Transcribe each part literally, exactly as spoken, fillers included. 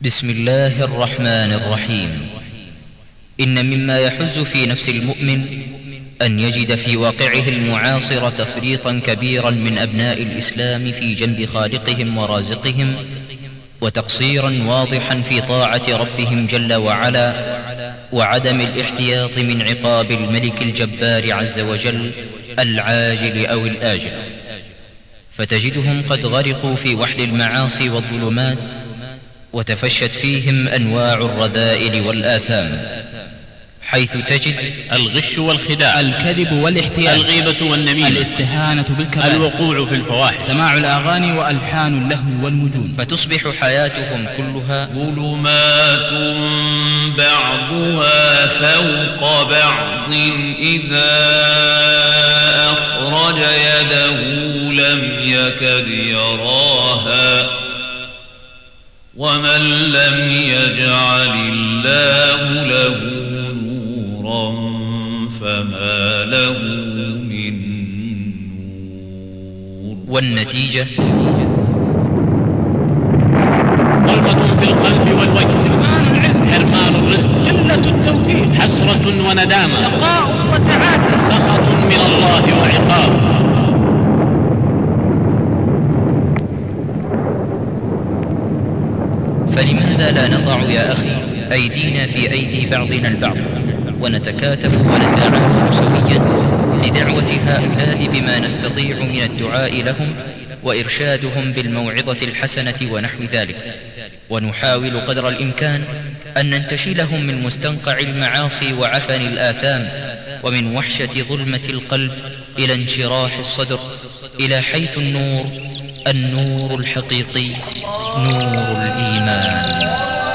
بسم الله الرحمن الرحيم. إن مما يحز في نفس المؤمن أن يجد في واقعه المعاصر تفريطا كبيرا من أبناء الإسلام في جنب خالقهم ورازقهم، وتقصيرا واضحا في طاعة ربهم جل وعلا، وعدم الاحتياط من عقاب الملك الجبار عز وجل العاجل أو الآجل، فتجدهم قد غرقوا في وحل المعاصي والظلمات، وتفشت فيهم أنواع الرذائل والآثام، حيث تجد الغش والخداع، الكذب والاحتيال، الغيبة والنميمة، الاستهانة بالكبائر، الوقوع في الفواحش، سماع الأغاني وألحان اللهو والمجون. فتصبح حياتهم كلها ظلمات بعضها فوق بعض إذا أخرج يده لم يكد يراها ومن لم يجعل الله له نورا فما له من نور. والنتيجة ظلمة في القلب والوجه، حرمان العلم، حرمان الرزق، قلة التوفيق، حسرة وندامة، شقاء وتعاسة، سخط من الله وعقاب. فلماذا لا نضع يا أخي أيدينا في أيدي بعضنا البعض، ونتكاتف ونتعاون سويا لدعوة هؤلاء بما نستطيع من الدعاء لهم وإرشادهم بالموعظة الحسنة ونحو ذلك، ونحاول قدر الإمكان أن ننتشلهم من مستنقع المعاصي وعفن الآثام، ومن وحشة ظلمة القلب إلى انشراح الصدر، إلى حيث النور النور الحقيقي نور الإيمان.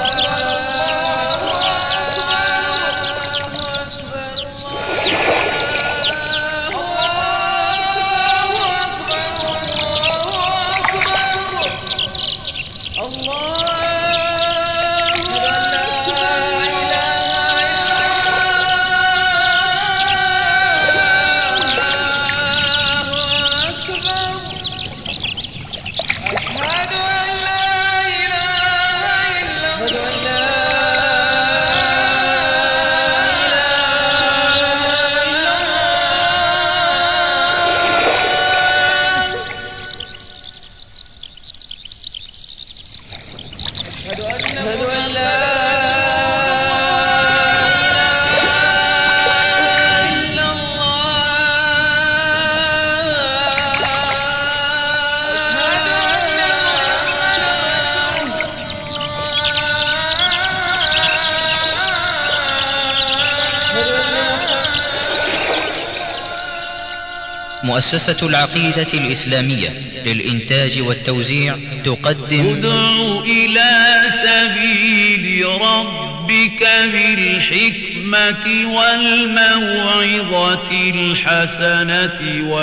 مؤسسة العقيدة الإسلامية للإنتاج والتوزيع تقدم ادع إلى سبيل ربك بالحكمة والموعظة الحسنة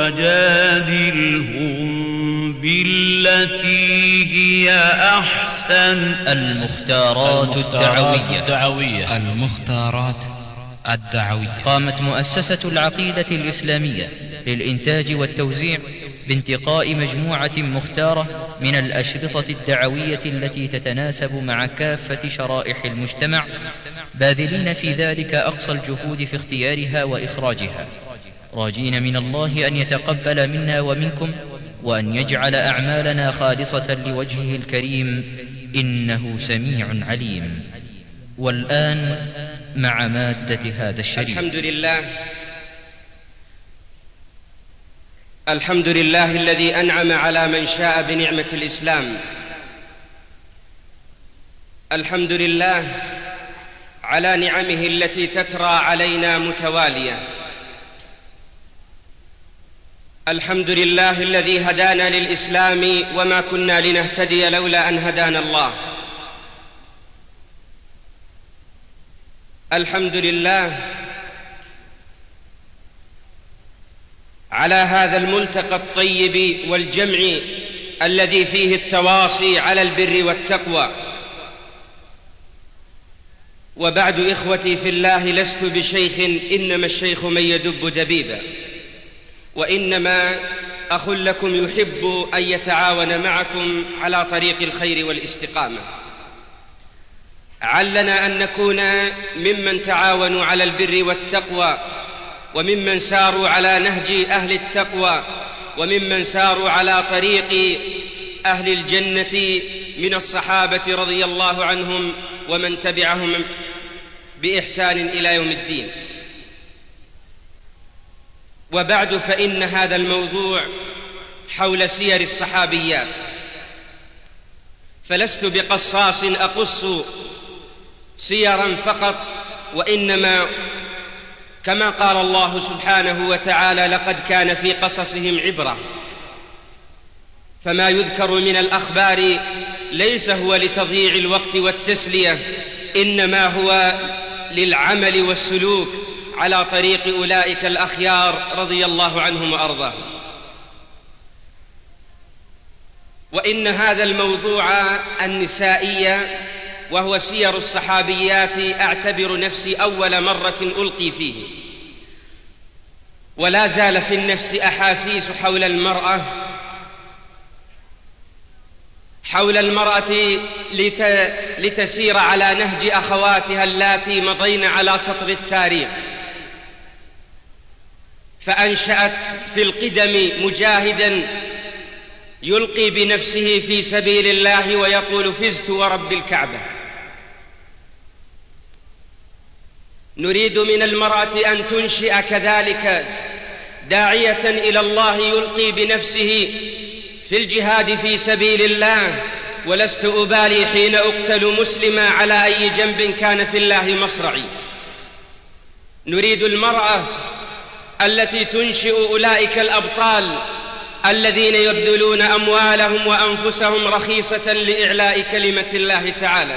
وجادلهم بالتي هي أحسن. المختارات الدعوية الدعوية المختارات الدعوية. قامت مؤسسة العقيدة الإسلامية للإنتاج والتوزيع بانتقاء مجموعة مختارة من الأشرطة الدعوية التي تتناسب مع كافة شرائح المجتمع، باذلين في ذلك أقصى الجهود في اختيارها وإخراجها، راجين من الله أن يتقبل منا ومنكم، وأن يجعل أعمالنا خالصة لوجهه الكريم، إنه سميع عليم. والآن مع مادة هذا الشريف. الحمد لله الحمد لله الذي أنعم على من شاء بنعمة الإسلام. الحمد لله على نعمه التي تترى علينا متوالية. الحمد لله الذي هدانا للإسلام وما كنا لنهتدي لولا أن هدانا الله. الحمد لله على هذا الملتقى الطيب والجمع الذي فيه التواصي على البر والتقوى. وبعد إخوتي في الله، لست بشيخ، إنما الشيخ من يدب دبيبا، وإنما أخ لكم يحب أن يتعاون معكم على طريق الخير والاستقامة. علنا أن نكون ممن تعاونوا على البر والتقوى، وممن ساروا على نهج أهل التقوى، وممن ساروا على طريق أهل الجنة من الصحابة رضي الله عنهم ومن تبعهم بإحسان إلى يوم الدين. وبعد، فإن هذا الموضوع حول سير الصحابيات، فلست بقصاص أقص سيرا فقط، وإنما كما قال الله سبحانه وتعالى: لقد كان في قصصهم عبرة. فما يذكر من الأخبار ليس هو لتضييع الوقت والتسلية، إنما هو للعمل والسلوك على طريق أولئك الأخيار رضي الله عنهم وأرضاهم. وإن هذا الموضوع النسائي وهو سير الصحابيات أعتبر نفسي أول مرة ألقي فيه، ولا زال في النفس أحاسيس حول المرأة حول المرأة لتسير على نهج أخواتها اللاتي مضين على سطر التاريخ، فأنشأت في القدم مجاهدا يلقي بنفسه في سبيل الله ويقول: فزت ورب الكعبة. نريد من المرأة أن تنشئ كذلك داعية إلى الله يلقي بنفسه في الجهاد في سبيل الله، ولست أبالي حين أقتل مسلما على أي جنب كان في الله مصرعي. نريد المرأة التي تنشئ أولئك الأبطال الذين يبذلون أموالهم وأنفسهم رخيصة لإعلاء كلمة الله تعالى.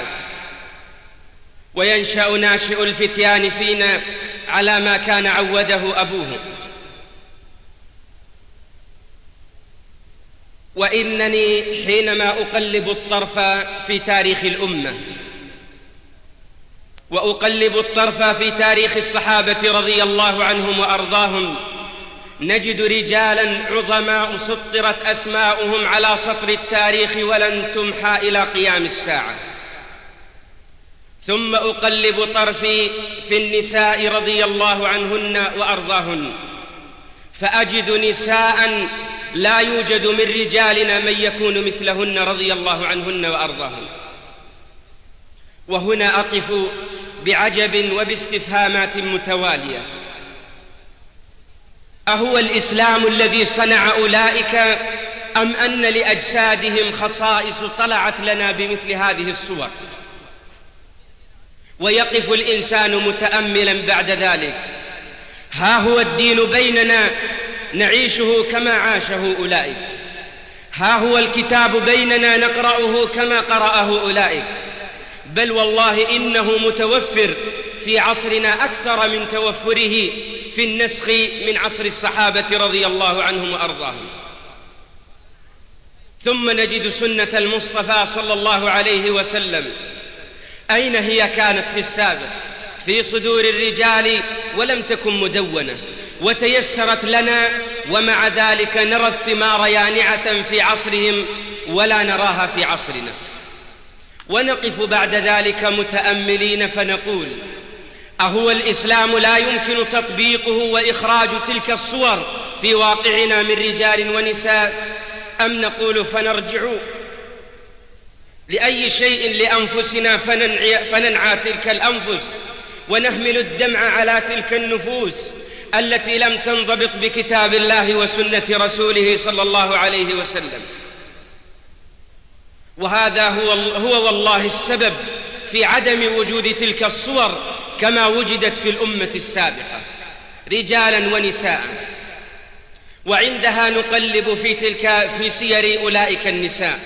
وينشأ ناشئ الفتيان فينا على ما كان عوده أبوه. وإنني حينما أقلب الطرف في تاريخ الأمة، وأقلب الطرف في تاريخ الصحابة رضي الله عنهم وأرضاهم، نجد رجالا عظماء سطرت أسماؤهم على سطر التاريخ ولن تمحى إلى قيام الساعة. ثم أقلب طرفي في النساء رضي الله عنهن وأرضاهن، فأجد نساء لا يوجد من رجالنا من يكون مثلهن رضي الله عنهن وأرضاهن. وهنا أقف بعجب وباستفهامات متوالية: أهو الإسلام الذي صنع أولئك، أم أن لأجسادهم خصائص طلعت لنا بمثل هذه الصور؟ ويقف الإنسان متأملا بعد ذلك: ها هو الدين بيننا نعيشه كما عاشه أولئك، ها هو الكتاب بيننا نقرأه كما قرأه أولئك، بل والله إنه متوفر في عصرنا أكثر من توفره في النسخ من عصر الصحابة رضي الله عنهم وأرضاهم. ثم نجد سنة المصطفى صلى الله عليه وسلم، أين هي كانت في السابق؟ في صدور الرجال ولم تكن مدونة، وتيسرت لنا، ومع ذلك نرى الثمار يانعة في عصرهم ولا نراها في عصرنا. ونقف بعد ذلك متأملين فنقول: أهو الإسلام لا يمكن تطبيقه وإخراج تلك الصور في واقعنا من رجال ونساء؟ أم نقول فنرجع لأي شيء لأنفسنا فننعي, فننعى تلك الأنفس ونحمل الدمع على تلك النفوس التي لم تنضبط بكتاب الله وسنة رسوله صلى الله عليه وسلم؟ وهذا هو, هو والله السبب في عدم وجود تلك الصور كما وجدت في الأمة السابقة رجالا ونساء. وعندها نقلب في تلك في سير أولئك النساء.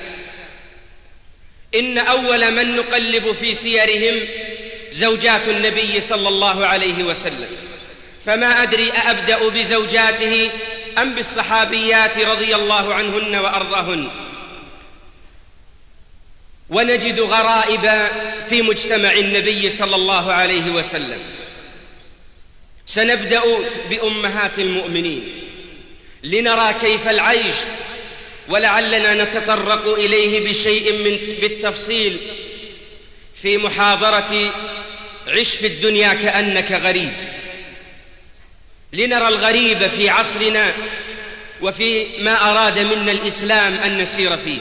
إن أول من نقلب في سيرهم زوجات النبي صلى الله عليه وسلم، فما أدري أبدأ بزوجاته أم بالصحابيات رضي الله عنهن وأرضاهن. ونجد غرائب في مجتمع النبي صلى الله عليه وسلم. سنبدأ بأمهات المؤمنين لنرى كيف العيش، ولعلنا نتطرق إليه بشيء من بالتفصيل في محاضرة عش في الدنيا كأنك غريب، لنرى الغريب في عصرنا وفي ما أراد منا الإسلام أن نسير فيه.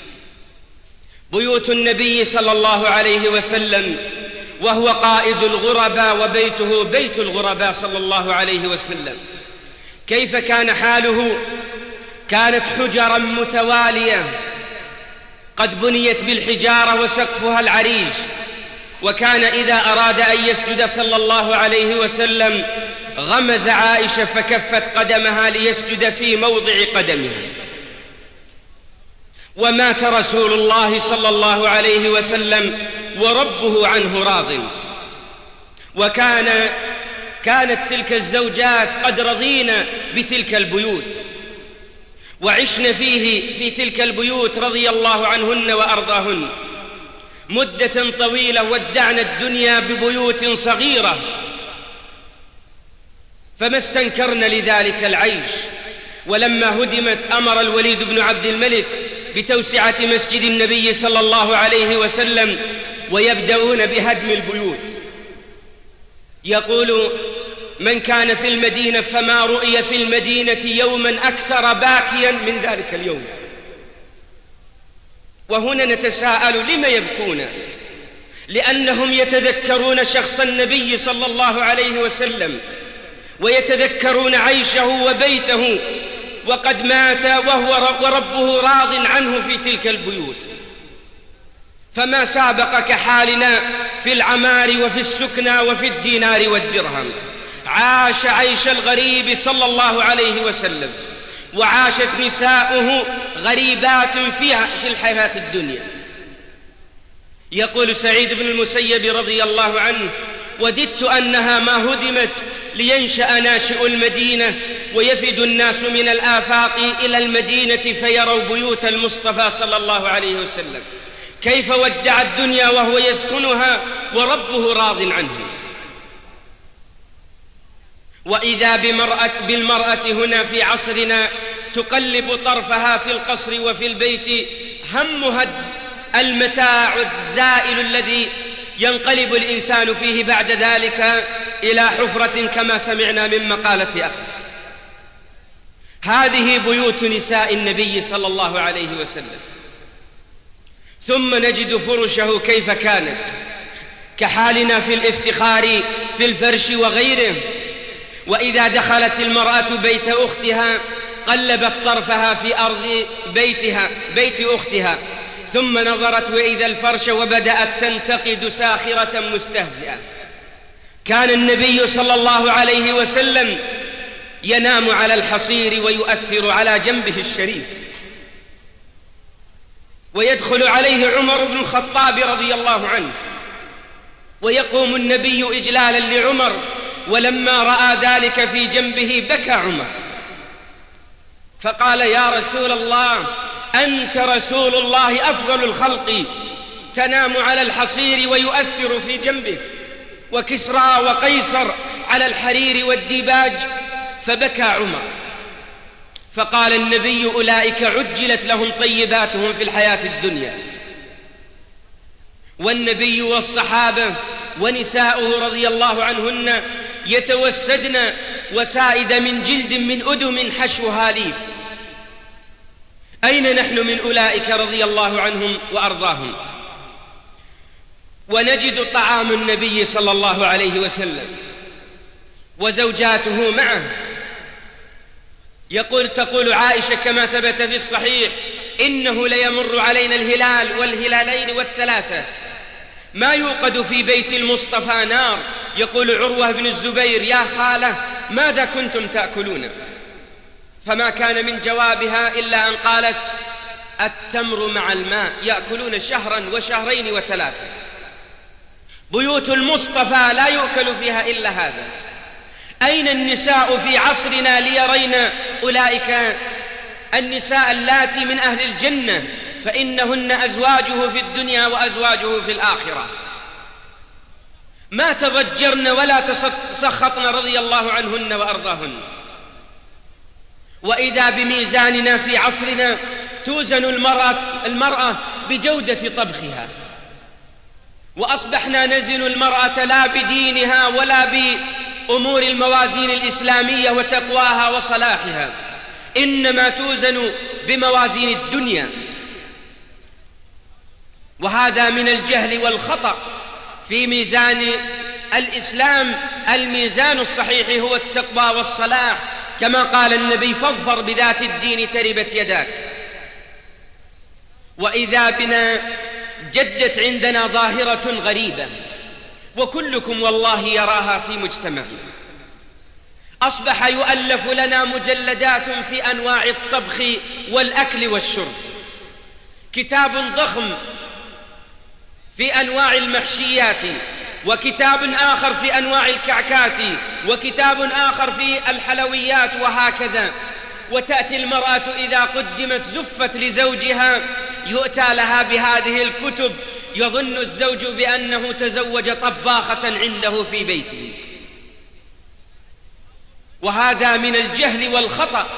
بيوت النبي صلى الله عليه وسلم وهو قائد الغرباء وبيته بيت الغرباء صلى الله عليه وسلم، كيف كان حاله؟ كانت حجرا متوالية قد بنيت بالحجارة وسقفها العريش، وكان إذا أراد أن يسجد صلى الله عليه وسلم غمز عائشة فكفت قدمها ليسجد في موضع قدمها. ومات رسول الله صلى الله عليه وسلم وربه عنه راض، وكان كانت تلك الزوجات قد رضين بتلك البيوت وعشن فيه في تلك البيوت رضي الله عنهن وأرضاهن مدة طويلة، ودعن الدنيا ببيوت صغيرة، فما استنكرن لذلك العيش. ولما هدمت أمر الوليد بن عبد الملك بتوسعة مسجد النبي صلى الله عليه وسلم ويبدأون بهدم البيوت. يقول من كان في المدينة فما رؤي في المدينة يوما أكثر باكيا من ذلك اليوم. وهنا نتساءل لم يبكون؟ لأنهم يتذكرون شخص النبي صلى الله عليه وسلم ويتذكرون عيشه وبيته، وقد مات وهو وربه راض عنه في تلك البيوت. فما سابق كحالنا في العمار وفي السكنى وفي الدينار والدرهم. عاش عيش الغريب صلى الله عليه وسلم، وعاشت نساؤه غريبات فيها في الحياة الدنيا. يقول سعيد بن المسيب رضي الله عنه: وددت أنها ما هدمت لينشأ ناشئ المدينة ويفد الناس من الآفاق إلى المدينة فيروا بيوت المصطفى صلى الله عليه وسلم، كيف ودع الدنيا وهو يسكنها وربه راض عنه. وإذا بمرأة بالمرأة هنا في عصرنا تقلب طرفها في القصر وفي البيت، همها المتاع الزائل الذي ينقلب الإنسان فيه بعد ذلك إلى حفرة كما سمعنا من مقالة أخي. هذه بيوت نساء النبي صلى الله عليه وسلم. ثم نجد فرشه كيف كانت، كحالنا في الافتخار في الفرش وغيره. وإذا دخلت المرأة بيت أختها قلبت طرفها في أرض بيتها بيت أختها، ثم نظرت وإذا الفرش وبدأت تنتقد ساخرة مستهزئة. كان النبي صلى الله عليه وسلم ينام على الحصير ويؤثر على جنبه الشريف، ويدخل عليه عمر بن الخطاب رضي الله عنه ويقوم النبي إجلالا لعمر، ولما رأى ذلك في جنبه بكى عمر فقال: يا رسول الله، أنت رسول الله أفضل الخلق، تنام على الحصير ويؤثر في جنبك، وكسرى وقيصر على الحرير والديباج. فبكى عمر، فقال النبي: أولئك عجلت لهم طيباتهم في الحياة الدنيا. والنبي والصحابة ونساؤه رضي الله عنهن يتوسدن وسائد من جلد من أدم حشوها ليف. أين نحن من أولئك رضي الله عنهم وأرضاهم؟ ونجد طعام النبي صلى الله عليه وسلم وزوجاته معه. يقول تقول عائشة كما ثبت في الصحيح: إنه ليمر علينا الهلال والهلالين والثلاثة ما يوقد في بيت المصطفى نار. يقول عروة بن الزبير: يا خالة، ماذا كنتم تأكلون؟ فما كان من جوابها إلا أن قالت: التمر مع الماء، يأكلون شهرا وشهرين وثلاثة. بيوت المصطفى لا يؤكل فيها إلا هذا. أين النساء في عصرنا ليرين أولئك النساء اللاتي من أهل الجنة؟ فإنهن أزواجه في الدنيا وأزواجه في الآخرة. ما تضجرن ولا تسخطن رضي الله عنهن وأرضاهن. وإذا بميزاننا في عصرنا توزن المرأة, المرأة بجودة طبخها وأصبحنا نزن المرأة لا بدينها ولا بأمور الموازين الإسلامية وتقواها وصلاحها، إنما توزن بموازين الدنيا. وهذا من الجهل والخطأ في ميزان الإسلام. الميزان الصحيح هو التقوى والصلاح، كما قال النبي: فاظفر بذات الدين تربت يداك. وإذا بنا جدت عندنا ظاهرة غريبة، وكلكم والله يراها في مجتمعنا. أصبح يؤلف لنا مجلدات في أنواع الطبخ والأكل والشرب، كتاب ضخم في أنواع المحشيات، وكتاب آخر في أنواع الكعكات، وكتاب آخر في الحلويات، وهكذا. وتأتي المرأة إذا قدمت زفت لزوجها يؤتى لها بهذه الكتب، يظن الزوج بأنه تزوج طباخة عنده في بيته. وهذا من الجهل والخطأ.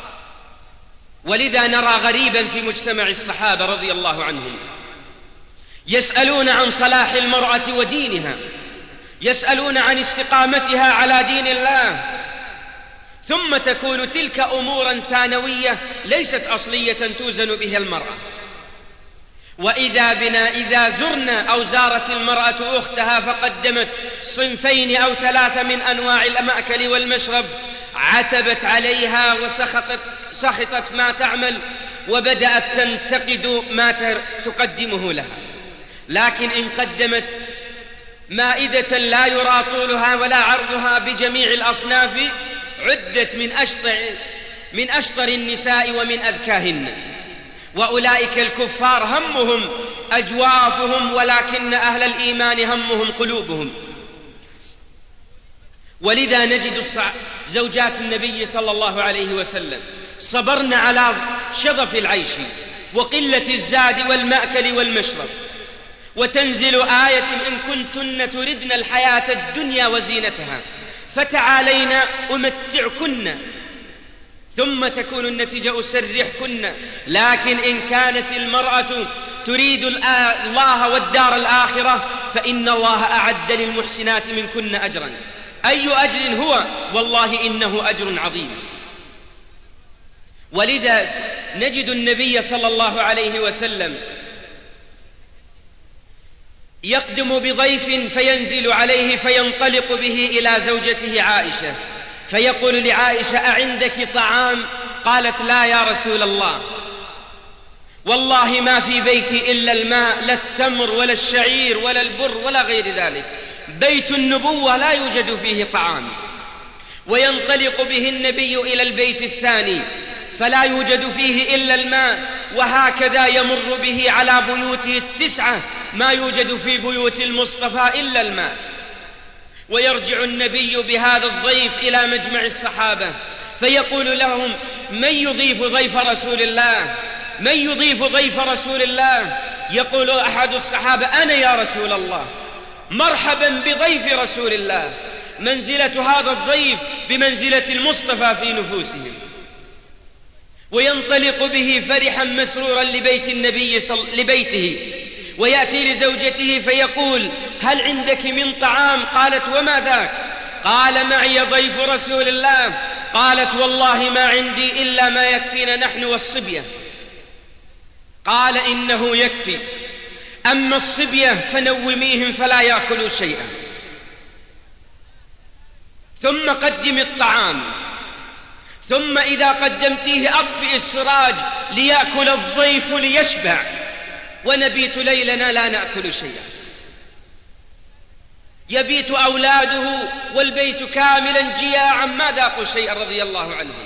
ولذا نرى غريبا في مجتمع الصحابة رضي الله عنهم، يسألون عن صلاح المرأة ودينها، يسألون عن استقامتها على دين الله، ثم تكون تلك أمورا ثانوية ليست أصلية توزن بها المرأة. وإذا بنا إذا زرنا أو زارت المرأة أختها فقدمت صنفين أو ثلاثة من أنواع المأكل والمشرب، عتبت عليها وسخطت سخطت ما تعمل، وبدأت تنتقد ما تقدمه لها. لكن إن قدمت مائدة لا يرى طولها ولا عرضها بجميع الأصناف، عدت من أشطر, من أشطر النساء ومن أذكاهن. وأولئك الكفار همهم أجوافهم، ولكن أهل الإيمان همهم قلوبهم. ولذا نجد زوجات النبي صلى الله عليه وسلم صبرن على شظف العيش وقلة الزاد والمأكل والمشرب، وتنزل آية: إن كنتن تردن الحياة الدنيا وزينتها فتعالين أمتعكن، ثم تكون النتيجة أسرحكن. لكن إن كانت المرأة تريد الله والدار الآخرة فإن الله أعد للمحسنات منكن أجرا. أي أجر هو؟ والله إنه أجر عظيم. ولذا نجد النبي صلى الله عليه وسلم يقدم بضيف فينزل عليه فينطلق به إلى زوجته عائشة، فيقول لعائشة: أعندك طعام؟ قالت: لا يا رسول الله، والله ما في بيتي إلا الماء، لا التمر ولا الشعير ولا البر ولا غير ذلك، بيت النبوة لا يوجد فيه طعام. وينطلق به النبي إلى البيت الثاني فلا يوجد فيه إلا الماء، وهكذا يمر به على بيوته التسعة ما يوجد في بيوت المصطفى إلا الماء. ويرجع النبي بهذا الضيف إلى مجمع الصحابة فيقول لهم: من يضيف ضيف رسول الله؟ من يضيف ضيف رسول الله؟ يقول أحد الصحابة: أنا يا رسول الله. مرحبا بضيف رسول الله. منزلة هذا الضيف بمنزلة المصطفى في نفوسهم. وينطلق به فرحا مسرورا لبيت النبي صل... لبيته، ويأتي لزوجته فيقول: هل عندك من طعام؟ قالت: وما ذاك؟ قال: معي ضيف رسول الله. قالت: والله ما عندي إلا ما يكفينا نحن والصبية. قال: إنه يكفي، أما الصبية فنوميهم فلا يأكلوا شيئا. ثم قدم الطعام، ثم إذا قدمتيه أطفئ السراج ليأكل الضيف ليشبع، ونبيت ليلنا لا نأكل شيئا. يبيت أولاده والبيت كاملا جياعا ما ذاقوا شيئا رضي الله عنهم.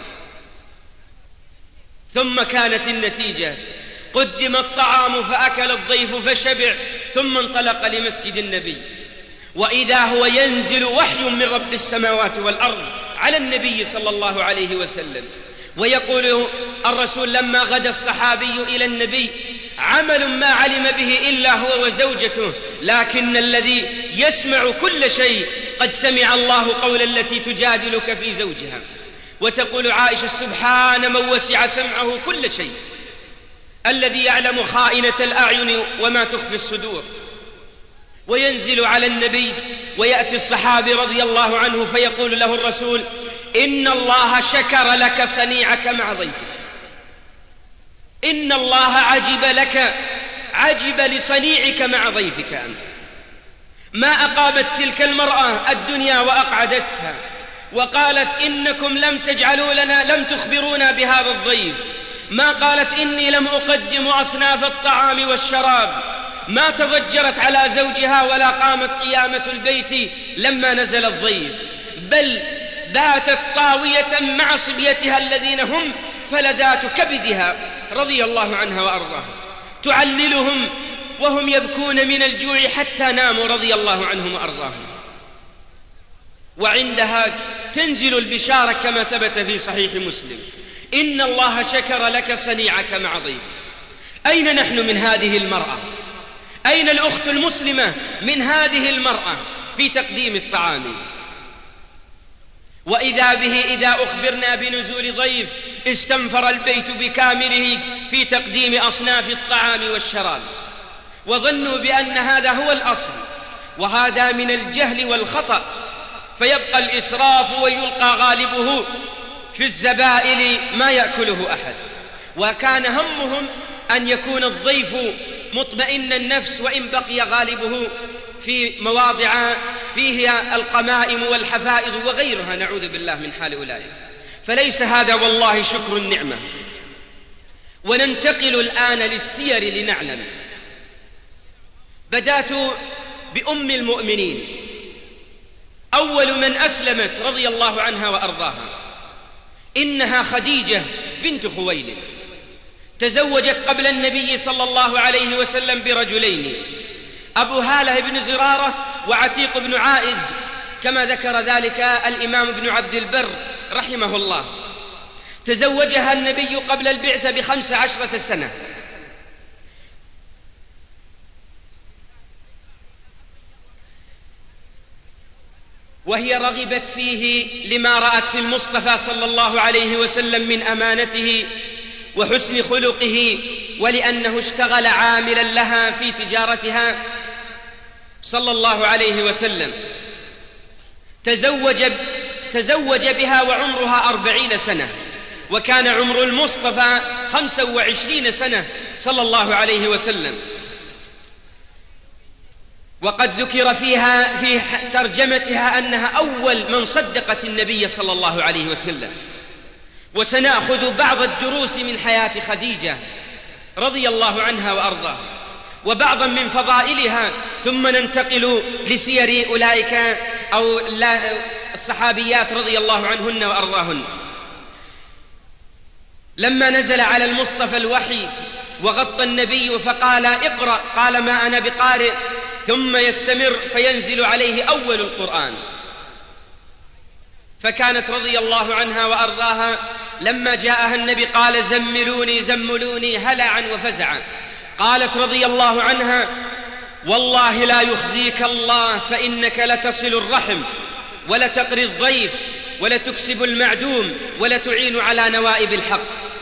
ثم كانت النتيجة: قدم الطعام فأكل الضيف فشبع، ثم انطلق لمسجد النبي، وإذا هو ينزل وحي من رب السماوات والأرض على النبي صلى الله عليه وسلم. ويقول الرسول لما غدا الصحابي إلى النبي: عمل ما علم به إلا هو وزوجته، لكن الذي يسمع كل شيء قد سمع الله قول التي تجادلك في زوجها. وتقول عائشة: سبحان من وسع سمعه كل شيء، الذي يعلم خائنة الأعين وما تخفي الصدور. وينزل على النبي، ويأتي الصحابي رضي الله عنه فيقول له الرسول: إن الله شكر لك صنيعك مع ضيفك، إن الله عجب لك، عجب لصنيعك مع ضيفك أنت. ما أقامت تلك المرأة الدنيا وأقعدتها وقالت: إنكم لم تجعلوا لنا، لم تخبرونا بهذا الضيف. ما قالت: إني لم أقدم أصناف الطعام والشراب. ما تضجرت على زوجها ولا قامت قيامة البيت لما نزل الضيف، بل باتت طاوية مع صبيتها الذين هم فلذات كبدها رضي الله عنها وأرضاها، تعللهم وهم يبكون من الجوع حتى ناموا رضي الله عنهم وأرضاهم. وعندها تنزل البشارة كما ثبت في صحيح مسلم: إن الله شكر لك صنيعك مع ضيفك. أين نحن من هذه المرأة؟ أين الأخت المسلمة من هذه المرأة في تقديم الطعام؟ وإذا به إذا أخبرنا بنزول ضيف استنفر البيت بكامله في تقديم أصناف الطعام والشراب، وظنوا بأن هذا هو الأصل، وهذا من الجهل والخطأ، فيبقى الإسراف ويلقى غالبه في الزبائل ما يأكله أحد. وكان همهم أن يكون الضيف مطمئن النفس، وإن بقي غالبه في مواضع فيها القمائم والحفائض وغيرها، نعوذ بالله من حال أولئك. فليس هذا والله شكر النعمة. وننتقل الآن للسير لنعلم. بدأت بأم المؤمنين، أول من أسلمت رضي الله عنها وأرضاها، إنها خديجة بنت خويلد، تزوجت قبل النبي صلى الله عليه وسلم برجلين: أبو هالة بن زرارة وعتيق بن عائد، كما ذكر ذلك الإمام ابن عبد البر رحمه الله. تزوجها النبي قبل البعثة بخمس عشرة سنة، وهي رغبت فيه لما رأت في المصطفى صلى الله عليه وسلم من أمانته وحسن خلقه، ولأنه اشتغل عاملا لها في تجارتها صلى الله عليه وسلم. تزوج, تزوج بها وعمرها أربعين سنة، وكان عمر المصطفى خمسة وعشرين سنة صلى الله عليه وسلم. وقد ذكر فيها في ترجمتها أنها أول من صدقت النبي صلى الله عليه وسلم. وسنأخذ بعض الدروس من حياة خديجة رضي الله عنها وأرضاها، وبعضا من فضائلها، ثم ننتقل لسير أولئك أو الصحابيات رضي الله عنهن وأرضاهن. لما نزل على المصطفى الوحي وغطى النبي فقال: اقرأ، قال: ما أنا بقارئ، ثم يستمر فينزل عليه أول القرآن. فكانت رضي الله عنها وأرضاها لما جاءها النبي قال: زملوني زملوني هلعا وفزعا. قالت رضي الله عنها: والله لا يخزيك الله، فإنك لتصل الرحم ولتقري الضيف ولتكسب المعدوم ولتعين على نوائب الحق.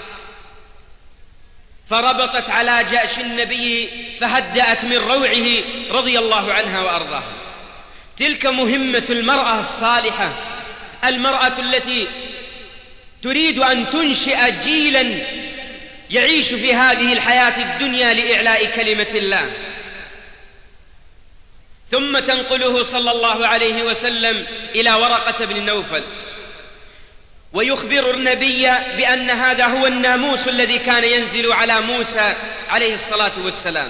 فربطت على جأش النبي فهدأت من روعه رضي الله عنها وأرضاها. تلك مهمة المرأة الصالحة، المرأة التي تريد أن تنشئ جيلا يعيش في هذه الحياة الدنيا لإعلاء كلمة الله. ثم تنقله صلى الله عليه وسلم إلى ورقة بن نوفل، ويخبر النبي بأن هذا هو الناموس الذي كان ينزل على موسى عليه الصلاة والسلام.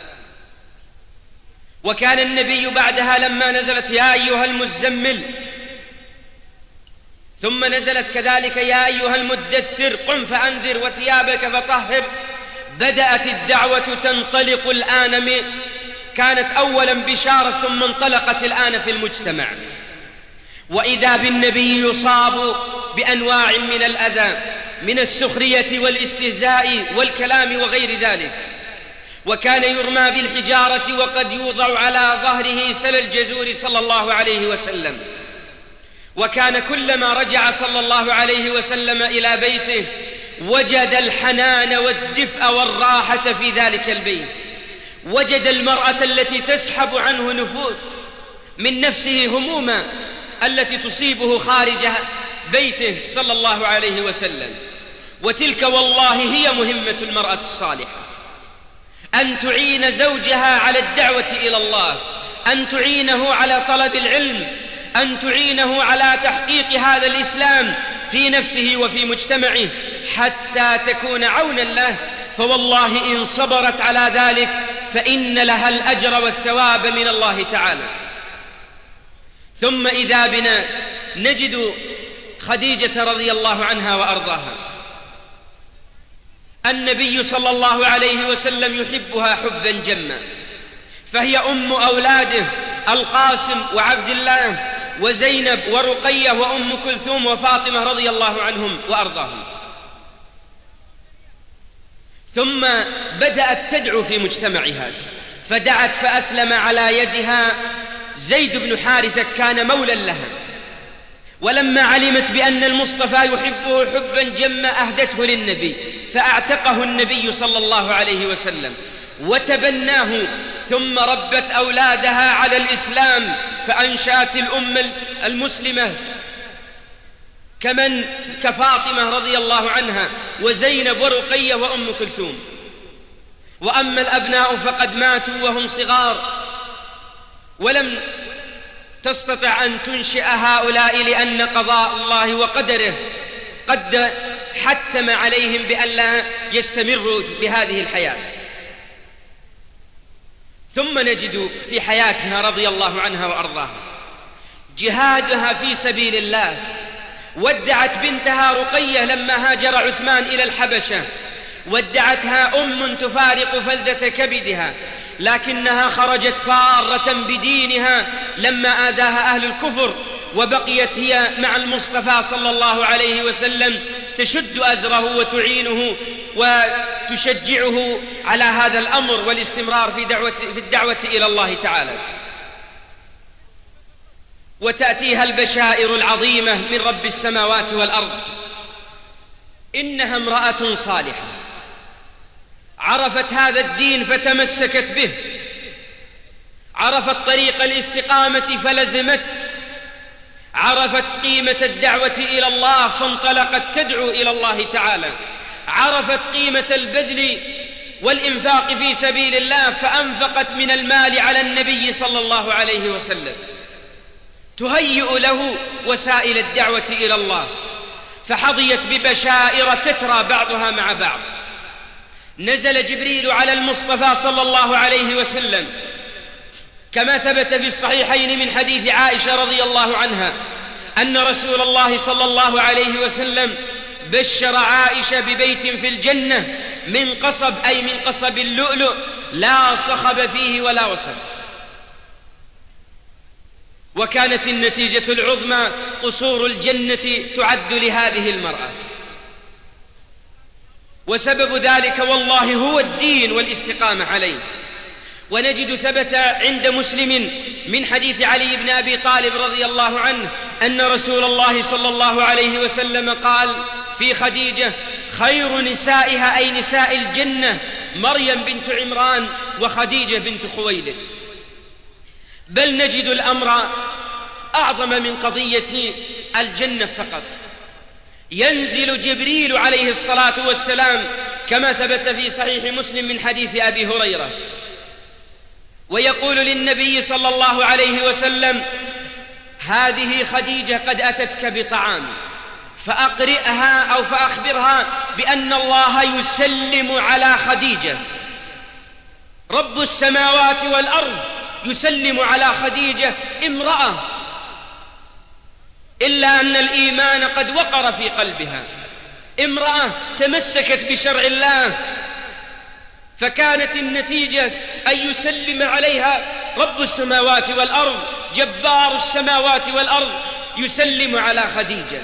وكان النبي بعدها لما نزلت: يا أيها المزمل، ثم نزلت كذلك: يا أيها المدثر قم فأنذر وثيابك فطهر. بدأت الدعوة تنطلق الآن، من كانت أولا بشارة ثم انطلقت الآن في المجتمع. وإذا بالنبي يصاب بأنواع من الأذى، من السخرية والاستهزاء والكلام وغير ذلك، وكان يرمى بالحجارة وقد يوضع على ظهره سل الجزور صلى الله عليه وسلم. وكان كلما رجع صلى الله عليه وسلم إلى بيته وجد الحنان والدفء والراحة في ذلك البيت، وجد المرأة التي تسحب عنه نفوذ من نفسه هموما التي تصيبه خارج بيته صلى الله عليه وسلم. وتلك والله هي مهمة المرأة الصالحة، أن تعين زوجها على الدعوة إلى الله، أن تعينه على طلب العلم، أن تعينه على تحقيق هذا الإسلام في نفسه وفي مجتمعه حتى تكون عونا له. فوالله إن صبرت على ذلك فإن لها الأجر والثواب من الله تعالى. ثم إذا بنا نجد خديجة رضي الله عنها وأرضاها، النبي صلى الله عليه وسلم يحبها حبا جما، فهي أم أولاده القاسم وعبد الله وزينب ورقية وأم كلثوم وفاطمة رضي الله عنهم وأرضاهم. ثم بدأت تدعو في مجتمعها، فدعت فأسلم على يدها زيد بن حارثة كان مولا لها، ولما علمت بأن المصطفى يحبه حبا جما أهدته للنبي فأعتقه النبي صلى الله عليه وسلم وتبناه، ثم ربت أولادها على الإسلام فأنشأت الأمة المسلمة كمن كفاطمة رضي الله عنها وزينب ورقية وأم كلثوم. وأما الأبناء فقد ماتوا وهم صغار، ولم تستطع أن تنشئ هؤلاء لأن قضاء الله وقدره قد حتم عليهم بألا يستمروا بهذه الحياة. ثم نجد في حياتها رضي الله عنها وأرضاها جهادها في سبيل الله. ودعت بنتها رقية لما هاجر عثمان إلى الحبشة، ودعتها أم تفارق فلذة كبدها، لكنها خرجت فارة بدينها لما آذاها أهل الكفر، وبقيت هي مع المصطفى صلى الله عليه وسلم تشد أزره وتعينه وتشجعه على هذا الأمر والاستمرار في دعوة في الدعوة إلى الله تعالى. وتأتيها البشائر العظيمة من رب السماوات والأرض. إنها امرأة صالحة عرفت هذا الدين فتمسكت به، عرفت طريق الاستقامة فلزمته، عرفت قيمة الدعوة إلى الله فانطلقت تدعو إلى الله تعالى، عرفت قيمة البذل والإنفاق في سبيل الله فأنفقت من المال على النبي صلى الله عليه وسلم تهيئ له وسائل الدعوة إلى الله، فحظيت ببشائر تترى بعضها مع بعض. نزل جبريل على المصطفى صلى الله عليه وسلم كما ثبت في الصحيحين من حديث عائشة رضي الله عنها أن رسول الله صلى الله عليه وسلم بشر عائشة ببيت في الجنة من قصب، أي من قصب اللؤلؤ لا صخب فيه ولا وصب. وكانت النتيجة العظمى قصور الجنة تعد لهذه المرأة، وسبب ذلك والله هو الدين والاستقامة عليه. ونجد ثبت عند مسلم من حديث علي بن أبي طالب رضي الله عنه أن رسول الله صلى الله عليه وسلم قال في خديجة: خير نسائها أي نساء الجنة مريم بنت عمران وخديجة بنت خويلد. بل نجد الأمر أعظم من قضية الجنة فقط. ينزل جبريل عليه الصلاة والسلام كما ثبت في صحيح مسلم من حديث أبي هريرة ويقول للنبي صلى الله عليه وسلم: هذه خديجة قد أتتك بطعام فأقرئها أو فأخبرها بأن الله يسلم على خديجة. رب السماوات والأرض يسلم على خديجة امرأة، إلا أن الإيمان قد وقر في قلبها، امرأة تمسكت بشرع الله، فكانت النتيجة أن يسلم عليها رب السماوات والأرض، جبار السماوات والأرض، يسلم على خديجة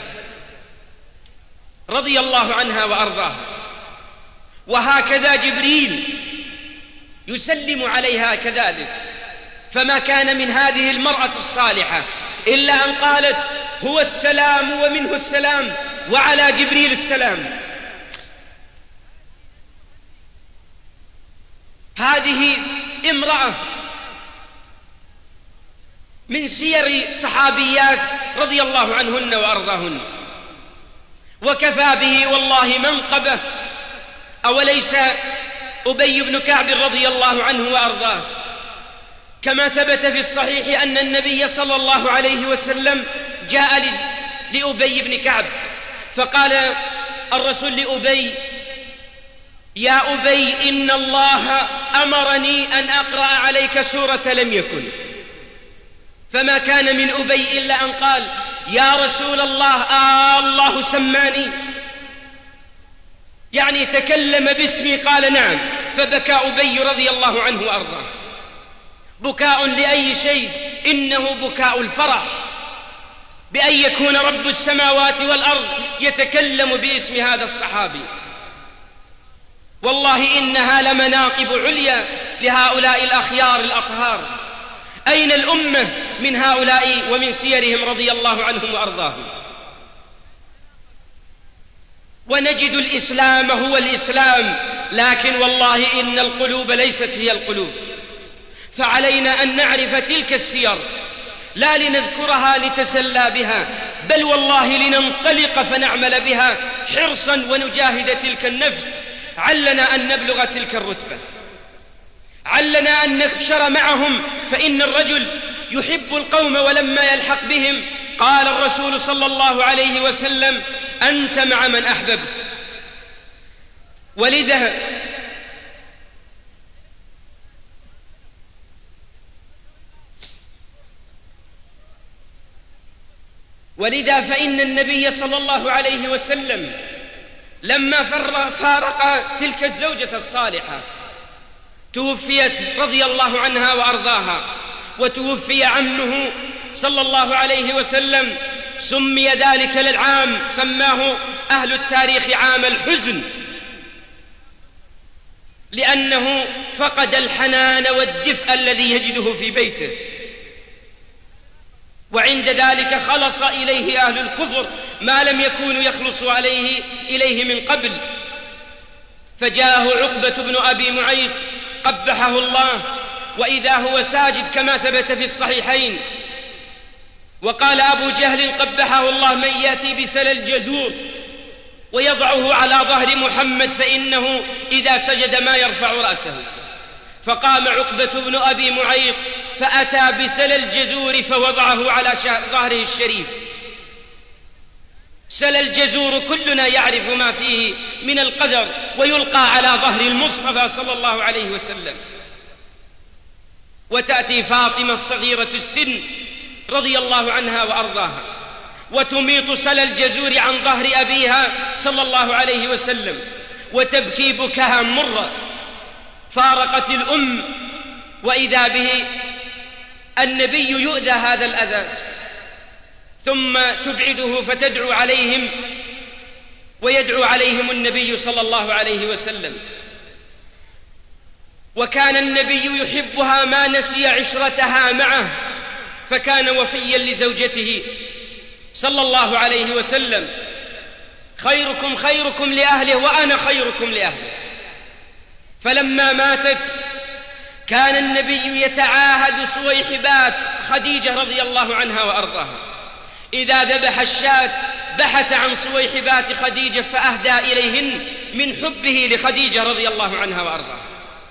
رضي الله عنها وأرضاها. وهكذا جبريل يسلم عليها كذلك. فما كان من هذه المرأة الصالحة إلا أن قالت: هو السلام ومنه السلام وعلى جبريل السلام. هذه امرأة من سير صحابيات رضي الله عنهن وأرضاهن، وكفى به والله منقبة. أوليس أبي بن كعب رضي الله عنه وأرضاه كما ثبت في الصحيح أن النبي صلى الله عليه وسلم جاء لأبي بن كعب فقال الرسول لأبي: يا أبي إن الله أمرني أن أقرأ عليك سورة لم يكن. فما كان من أبي إلا أن قال: يا رسول الله آه الله سماني، يعني تكلم باسمي. قال: نعم. فبكى أبي رضي الله عنه وأرضاه. بكاء لأي شيء؟ إنه بكاء الفرح بأن يكون رب السماوات والأرض يتكلم باسم هذا الصحابي. والله إنها لمناقب عليا لهؤلاء الأخيار الأطهار. أين الأمة من هؤلاء ومن سيرهم رضي الله عنهم وأرضاهم؟ ونجد الإسلام هو الإسلام، لكن والله إن القلوب ليست هي القلوب. فعلينا أن نعرف تلك السير، لا لنذكرها لتسلى بها، بل والله لننطلق فنعمل بها حرصا ونجاهد تلك النفس. علنا أن نبلغ تلك الرتبة، علنا أن نحشر معهم. فإن الرجل يحب القوم ولما يلحق بهم قال الرسول صلى الله عليه وسلم: أنت مع من أحببت. ولذا ولذا فإن النبي صلى الله عليه وسلم لما فارق تلك الزوجة الصالحة توفيت رضي الله عنها وأرضاها، وتوفي عمه صلى الله عليه وسلم، سمي ذلك العام، سماه أهل التاريخ عام الحزن، لأنه فقد الحنان والدفء الذي يجده في بيته. وعند ذلك خلص إليه أهل الكفر ما لم يكونوا يخلصوا عليه إليه من قبل. فجاءه عقبة بن أبي معيط قبحه الله، وإذا هو ساجد كما ثبت في الصحيحين. وقال أبو جهل قبحه الله: من يأتي بسل الجزور ويضعه على ظهر محمد فإنه إذا سجد ما يرفع رأسه. فقام عقبة بن أبي معيط فأتى بسل الجزور فوضعه على ظهره الشريف. سل الجزور كلنا يعرف ما فيه من القدر، ويلقى على ظهر المصطفى صلى الله عليه وسلم. وتأتي فاطمة الصغيرة السن رضي الله عنها وأرضاها وتميط سل الجزور عن ظهر أبيها صلى الله عليه وسلم، وتبكي بكاء مرا. فارقت الأم، وإذا به النبي يؤذى هذا الأذى، ثم تبعده فتدعو عليهم، ويدعو عليهم النبي صلى الله عليه وسلم. وكان النبي يحبها ما نسي عشرتها معه، فكان وفيا لزوجته صلى الله عليه وسلم: خيركم خيركم لأهله وأنا خيركم لأهله. فلما ماتت كان النبي يتعاهد صويحبات خديجة رضي الله عنها وأرضاها، إذا ذبح الشاة بحث عن صويحبات خديجة فأهدى إليهن من حبه لخديجة رضي الله عنها وأرضاها،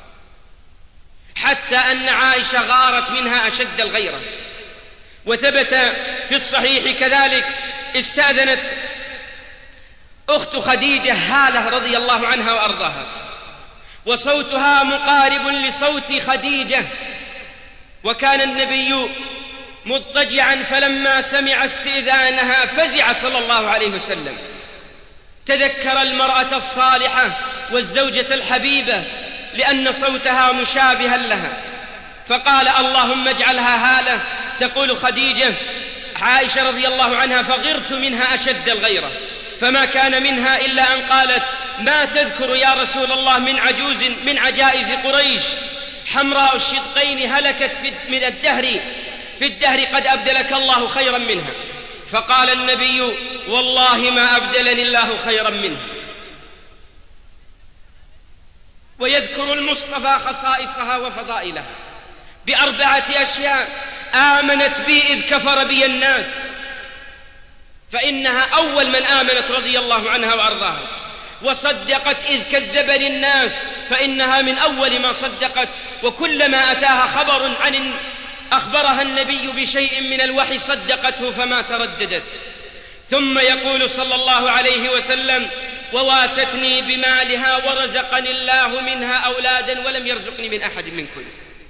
حتى أن عائشة غارت منها أشد الغيرة. وثبت في الصحيح كذلك استأذنت أخت خديجة هالة رضي الله عنها وأرضاها، وصوتها مقارب لصوت خديجة، وكان النبي مضطجعا، فلما سمع استئذانها فزع صلى الله عليه وسلم. تذكر المرأة الصالحة والزوجة الحبيبة لأن صوتها مشابها لها، فقال: اللهم اجعلها هالة. تقول خديجة عائشة رضي الله عنها: فغرت منها أشد الغيرة، فما كان منها إلا أن قالت: ما تذكر يا رسول الله من عجوز من عجائز قريش حمراء الشدقين هلكت في من الدهر في الدهر قد أبدلك الله خيرا منها. فقال النبي: والله ما أبدلني الله خيرا منها. ويذكر المصطفى خصائصها وفضائلها بأربعة أشياء: آمنت بي إذ كفر بي الناس، فإنها أول من آمنت رضي الله عنها وأرضاها، وصدقت إذ كذبني الناس، فإنها من أول ما صدقت، وكلما أتاها خبر عن أخبرها النبي بشيء من الوحي صدقته فما ترددت. ثم يقول صلى الله عليه وسلم: وواستني بمالها ورزقني الله منها أولادا ولم يرزقني من أحد منكم.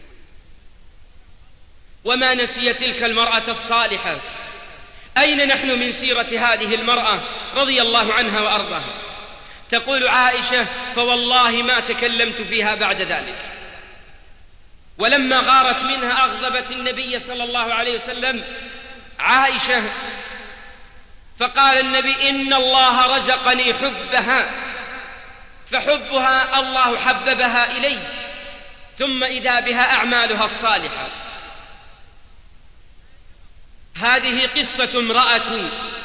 وما نسي تلك المرأة الصالحة. أين نحن من سيرة هذه المرأة رضي الله عنها وأرضاها؟ تقول عائشة: فوالله ما تكلمت فيها بعد ذلك. ولما غارت منها أغضبت النبي صلى الله عليه وسلم عائشة، فقال النبي: إن الله رزقني حبها، فحبها الله حببها إلي، ثم إذا بها أعمالها الصالحة. هذه قصة امرأة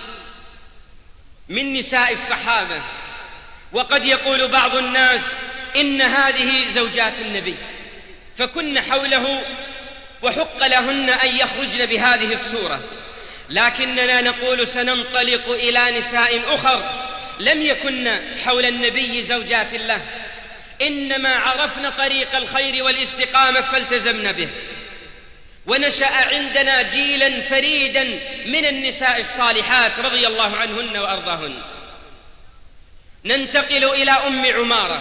من نساء الصحابة. وقد يقول بعض الناس إن هذه زوجات النبي فكن حوله وحق لهن أن يخرجن بهذه الصورة، لكننا نقول سننطلق إلى نساء أخر لم يكن حول النبي زوجات له، إنما عرفن طريق الخير والاستقامة فالتزمن به، ونشأ عندنا جيلا فريدا من النساء الصالحات رضي الله عنهن وأرضاهن. ننتقل إلى أم عمارة،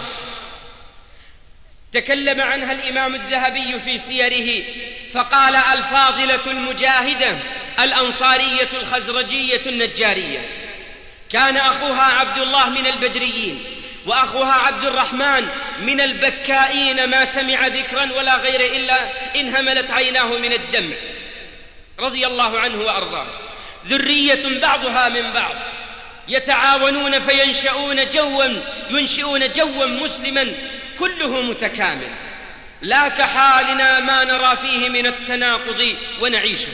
تكلم عنها الإمام الذهبي في سيره فقال: الفاضلة المجاهدة الأنصارية الخزرجية النجارية، كان أخوها عبد الله من البدريين، وأخوها عبد الرحمن من البكائين، ما سمع ذكرا ولا غير إلا انهملت عيناه من الدمع رضي الله عنه وأرضاه. ذرية بعضها من بعض، يتعاونون فينشؤون جوا ينشئون جوا مسلما كله متكامل، لا كحالنا ما نرى فيه من التناقض ونعيشه.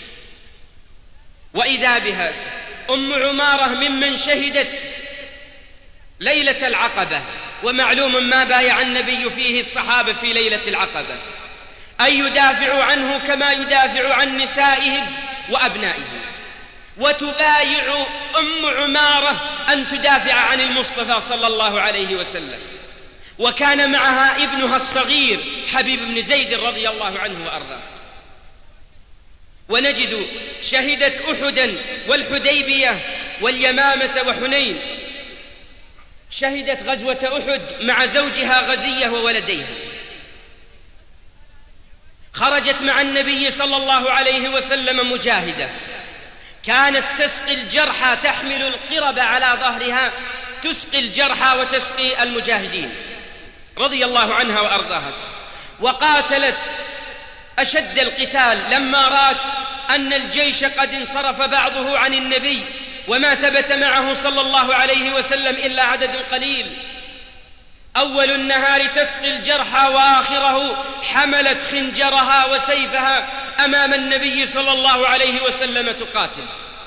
وإذا بها أم عمارة ممن شهدت ليلة العقبة، ومعلوم ما بايع النبي فيه الصحابة في ليلة العقبة، أن يدافعوا عنه كما يدافع عن نسائهم وأبنائهم، وتبايع أم عمارة أن تدافع عن المصطفى صلى الله عليه وسلم. وكان معها ابنها الصغير حبيب بن زيد رضي الله عنه وأرضاه. ونجد شهدت أحدا والحديبية واليمامة وحنين، شهدت غزوة أحد مع زوجها غزية وولديها، خرجت مع النبي صلى الله عليه وسلم مجاهدة، كانت تسقي الجرحى، تحمل القرب على ظهرها تسقي الجرحى وتسقي المجاهدين رضي الله عنها وأرضاها. وقاتلت أشد القتال لما رأت أن الجيش قد انصرف بعضه عن النبي وما ثبت معه صلى الله عليه وسلم إلا عدد قليل. أول النهار تسقي الجرحى، وآخره حملت خنجرها وسيفها أمام النبي صلى الله عليه وسلم تقاتل.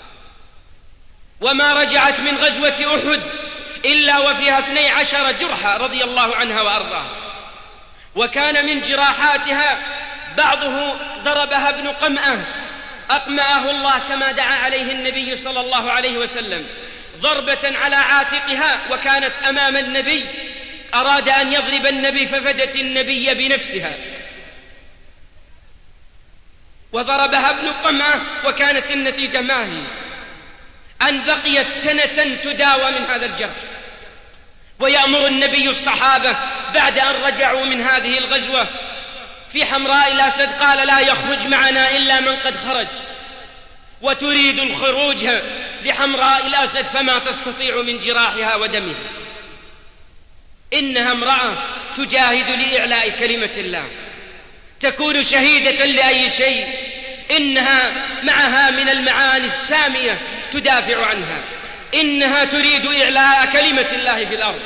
وما رجعت من غزوة أحد إلا وفيها اثني عشر جرحى رضي الله عنها وأرضاها. وكان من جراحاتها بعضه ضربها ابن قمأة، أقمأه الله كما دعا عليه النبي صلى الله عليه وسلم، ضربة على عاتقها، وكانت أمام النبي، أراد أن يضرب النبي ففدت النبي بنفسها، وضربها ابن قمأة، وكانت النتيجة ما هي؟ أن بقيت سنة تداوى من هذا الجرح. ويأمر النبي الصحابة بعد أن رجعوا من هذه الغزوة في حمراء الأسد، قال: لا يخرج معنا إلا من قد خرج، وتريد الخروج لحمراء الأسد فما تستطيع من جراحها ودمها. إنها امرأة تجاهد لإعلاء كلمة الله، تكون شهيدة لأي شيء، إنها معها من المعاني السامية تدافع عنها، إنها تريد إعلاء كلمة الله في الأرض.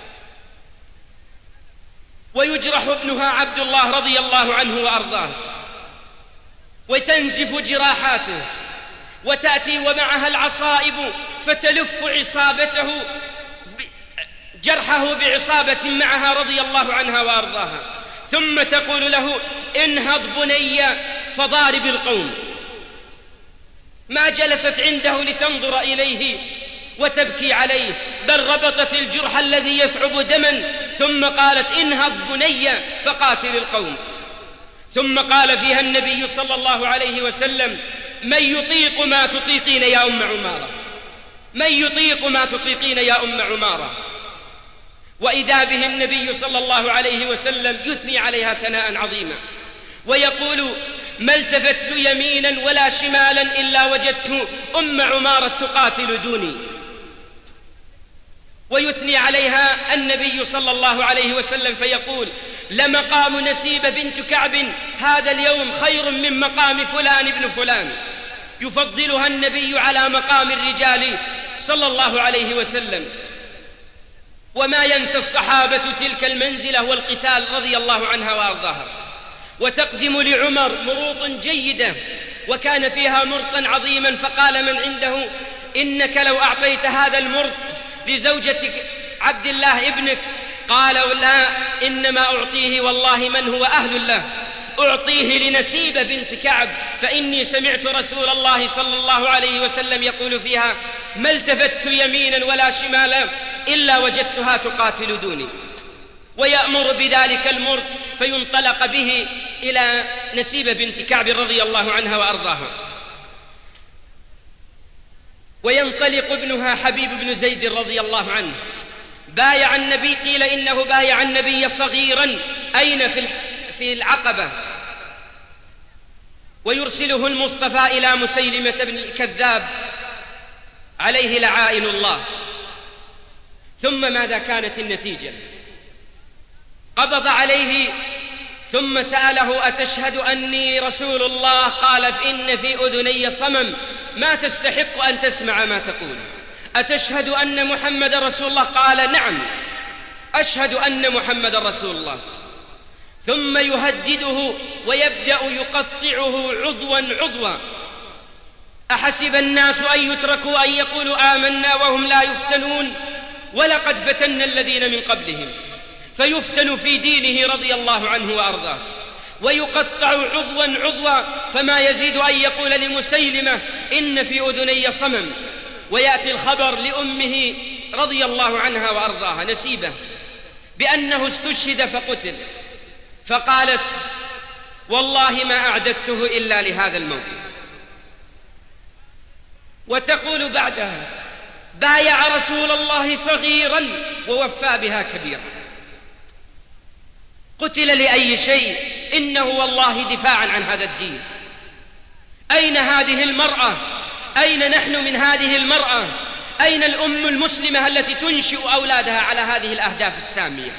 ويجرح ابنها عبد الله رضي الله عنه وأرضاه، وتنزف جراحاته، وتأتي ومعها العصائب فتلف عصابته جرحه بعصابة معها رضي الله عنها وأرضاها، ثم تقول له انهض بني فضارب القوم. ما جلست عنده لتنظر إليه وتبكي عليه، بل ربطت الجرح الذي يثعب دما، ثم قالت انهض بني فقاتل القوم. ثم قال فيها النبي صلى الله عليه وسلم: من يطيق ما تطيقين يا أم عمارة، من يطيق ما تطيقين يا أم عمارة. وإذا به النبي صلى الله عليه وسلم يثني عليها ثناء عظيما ويقول: ما التفت يمينا ولا شمالا إلا وجدت أم عمارة تقاتل دوني. ويثني عليها النبي صلى الله عليه وسلم فيقول: لمقام نسيب بنت كعب هذا اليوم خير من مقام فلان ابن فلان. يفضلها النبي على مقام الرجال صلى الله عليه وسلم. وما ينسى الصحابة تلك المنزلة والقتال رضي الله عنها وأرضاها. وتقدم لعمر مروط جيدة، وكان فيها مرطا عظيما، فقال من عنده: إنك لو أعطيت هذا المرط لزوجتك عبد الله ابنك. قالوا: لا، إنما أعطيه والله من هو أهل له، أعطيه لنسيب بنت كعب، فإني سمعت رسول الله صلى الله عليه وسلم يقول فيها: ما التفت يمينا ولا شمالا إلا وجدتها تقاتل دوني. ويأمر بذلك المرد فينطلق به إلى نسيب بنت كعب رضي الله عنها وأرضاها. وينطلق ابنها حبيب بن زيد رضي الله عنه، بايع النبي، قيل إنه بايع النبي صغيرا أين في في العقبة، ويرسله المصطفى إلى مسيلمة بن الكذاب عليه لعائن الله. ثم ماذا كانت النتيجة؟ قبض عليه ثم سأله: أتشهد أني رسول الله؟ قال: إن في أذني صمم ما تستحق أن تسمع ما تقول. أتشهد أن محمد رسول الله؟ قال: نعم أشهد أن محمد رسول الله. ثم يهدده ويبدأ يقطعه عضوا عضوا. أحسب الناس أن يتركوا أن يقولوا آمنا وهم لا يفتنون؟ ولقد فتنا الذين من قبلهم. فيفتن في دينه رضي الله عنه وأرضاه، ويقطع عضوا عضوا، فما يزيد أن يقول لمسيلمة: إن في أذني صمم. ويأتي الخبر لأمه رضي الله عنها وأرضاها نسيبة بأنه استشهد فقتل، فقالت: والله ما أعددته إلا لهذا الموقف. وتقول بعدها: بايع رسول الله صغيرا ووفى بها كبيرا. قتل لأي شيء؟ إنه والله دفاعا عن هذا الدين. أين هذه المرأة؟ أين نحن من هذه المرأة؟ أين الأم المسلمة التي تنشئ أولادها على هذه الأهداف السامية؟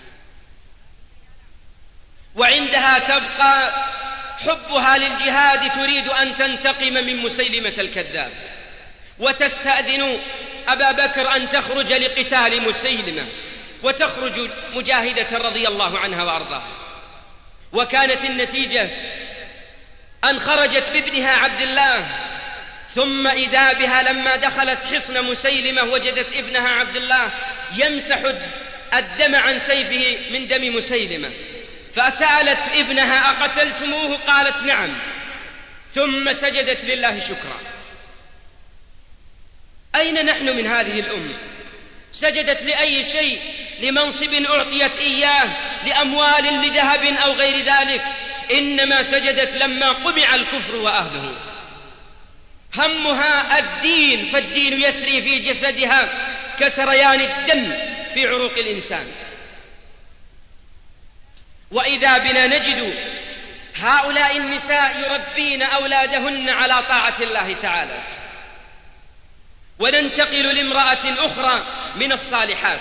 وعندها تبقى حبها للجهاد، تريد أن تنتقم من مسيلمة الكذاب، وتستأذن أبا بكر أن تخرج لقتال مسيلمة، وتخرج مجاهدة رضي الله عنها وأرضاها. وكانت النتيجة أن خرجت بابنها عبد الله، ثم إذا بها لما دخلت حصن مسيلمة وجدت ابنها عبد الله يمسح الدم عن سيفه من دم مسيلمة، فسألت ابنها: أقتلتموه؟ قالت: نعم. ثم سجدت لله شكرا. أين نحن من هذه الأمة؟ سجدت لأي شيء؟ لمنصب أعطيت إياه، لأموال، لذهب أو غير ذلك؟ إنما سجدت لما قمع الكفر وأهله. همها الدين، فالدين يسري في جسدها كسريان الدم في عروق الإنسان. وإذا بنا نجد هؤلاء النساء يربين أولادهن على طاعة الله تعالى. وننتقل لامرأة أخرى من الصالحات،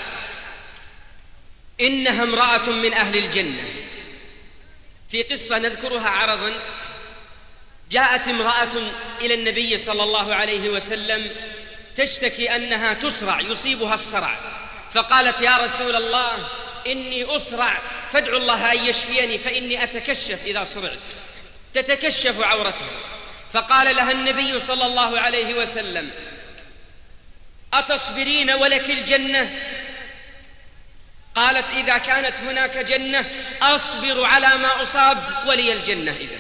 إنها امرأة من أهل الجنة. في قصة نذكرها عرضا. جاءت امرأة إلى النبي صلى الله عليه وسلم تشتكي أنها تسرع، يصيبها الصرع، فقالت: يا رسول الله إني أسرع فادعو الله أن يشفيني فإني أتكشف إذا صرعت. تتكشف عورتها، فقال لها النبي صلى الله عليه وسلم: أتصبرين ولك الجنة؟ قالت إذا كانت هناك جنة أصبر على ما أصاب ولي الجنة إذن.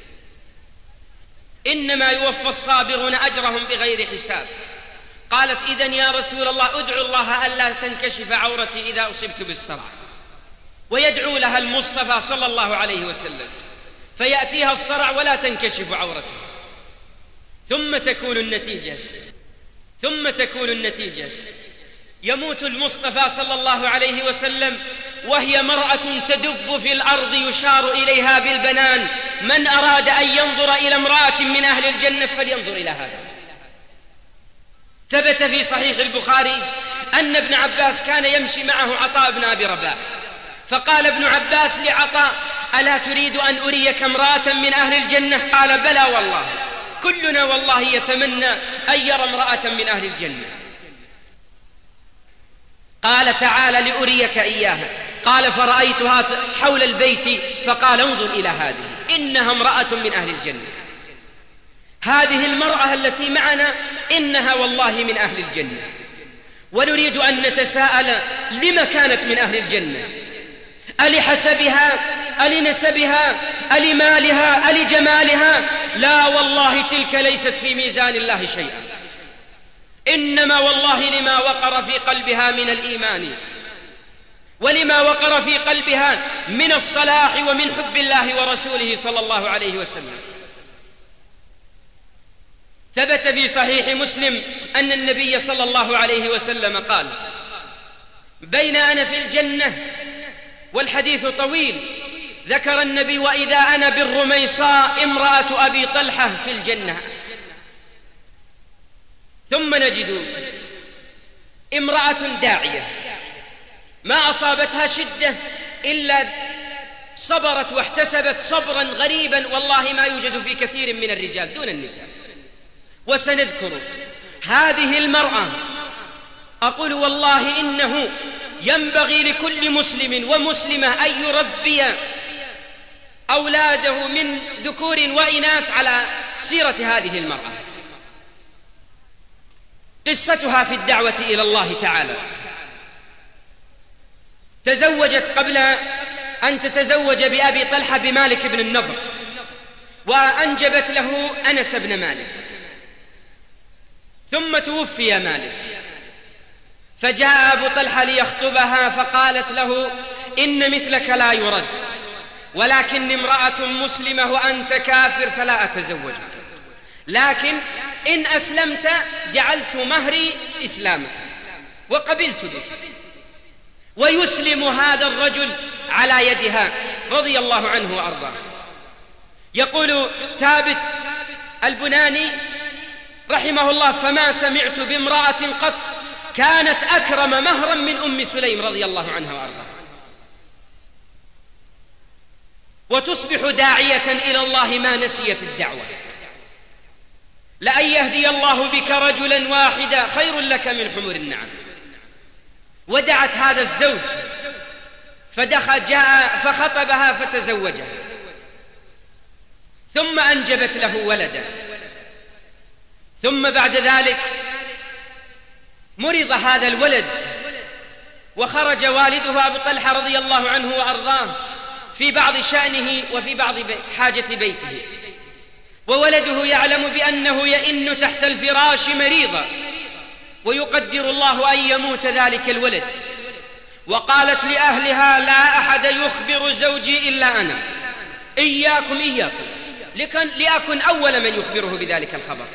إنما يوفى الصابرون أجرهم بغير حساب. قالت إذن يا رسول الله ادعو الله ألا تنكشف عورتي إذا أصبت بالصرع، ويدعو لها المصطفى صلى الله عليه وسلم فيأتيها الصرع ولا تنكشف عورته. ثم تكون النتيجة ثم تكون النتيجة يموت المصطفى صلى الله عليه وسلم وهي مرأة تدب في الأرض يشار إليها بالبنان. من أراد أن ينظر إلى امرأة من أهل الجنة فلينظر إلى هذا. ثبت في صحيح البخاري أن ابن عباس كان يمشي معه عطاء بن أبي رباح، فقال ابن عباس لعطاء ألا تريد أن أريك امرأة من أهل الجنة؟ قال بلى والله، كلنا والله يتمنى أن يرى امرأة من أهل الجنة. قال تعالى لأريك إياها. قال فرأيتها حول البيت فقال انظر إلى هذه إنها امرأة من أهل الجنة. هذه المرأة التي معنا إنها والله من أهل الجنة، ونريد أن نتساءل لما كانت من أهل الجنة؟ ألحسبها؟ ألنسبها؟ ألمالها؟ ألجمالها؟ لا والله تلك ليست في ميزان الله شيئا، إنما والله لما وقر في قلبها من الإيمان، ولما وقر في قلبها من الصلاح ومن حب الله ورسوله صلى الله عليه وسلم. ثبت في صحيح مسلم أن النبي صلى الله عليه وسلم قال بين أنا في الجنة، والحديث طويل، ذكر النبي وإذا أنا بالرميصاء امرأة أبي طلحة في الجنة. ثم نجد امرأة داعية ما أصابتها شدة إلا صبرت واحتسبت صبرا غريبا والله ما يوجد في كثير من الرجال دون النساء. وسنذكر هذه المرأة. أقول والله إنه ينبغي لكل مسلم ومسلمة أن يربي أولاده من ذكور وإناث على سيرة هذه المرأة. قصتها في الدعوة إلى الله تعالى. تزوجت قبل أن تتزوج بأبي طلحة بمالك بن النضر، وأنجبت له أنس بن مالك، ثم توفي مالك، فجاء أبو طلحة ليخطبها فقالت له إن مثلك لا يرد، ولكن امرأة مسلمة وأنت كافر فلا أتزوجك، لكن إن أسلمت جعلت مهري إسلامك وقبلت بك. ويسلم هذا الرجل على يدها رضي الله عنه وأرضاه. يقول ثابت البناني رحمه الله فما سمعت بامرأة قط كانت أكرم مهرا من أم سليم رضي الله عنها وأرضاها. وتصبح داعية إلى الله ما نسيت الدعوة. لأن يهدي الله بك رجلا واحدا خير لك من حمر النعم. ودعت هذا الزوج فدخل جاء فخطبها فتزوجها، ثم أنجبت له ولدا. ثم بعد ذلك مرض هذا الولد، وخرج والده أبو طلحة رضي الله عنه وأرضاه في بعض شأنه وفي بعض حاجة بيته، وولده يعلم بأنه يئن تحت الفراش مريضا، ويقدر الله أن يموت ذلك الولد. وقالت لأهلها لا أحد يخبر زوجي إلا أنا، إياكم إياكم لكن لأكن أول من يخبره بذلك الخبر.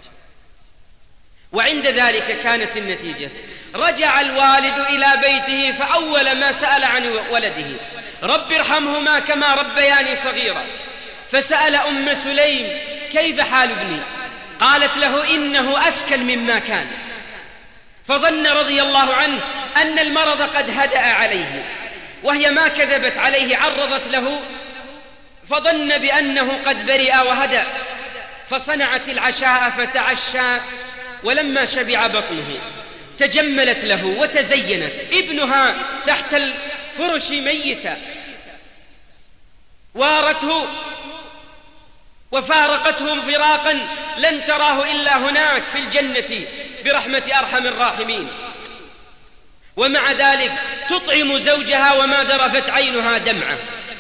وعند ذلك كانت النتيجة، رجع الوالد إلى بيته فأول ما سأل عن ولده رب ارحمهما كما ربياني صغيرا. فسأل أم سليم كيف حال ابني؟ قالت له إنه أسكن مما كان. فظن رضي الله عنه أن المرض قد هدأ عليه، وهي ما كذبت عليه، عرضت له، فظن بأنه قد برئ وهدأ، فصنعت العشاء فتعشى، ولما شبع بطنه تجملت له وتزينت. ابنها تحت الفرش ميتا، وارته وفارقته فراقا لن تراه إلا هناك في الجنة برحمة أرحم الراحمين. ومع ذلك تطعم زوجها وما ذرفت عينها دمعة،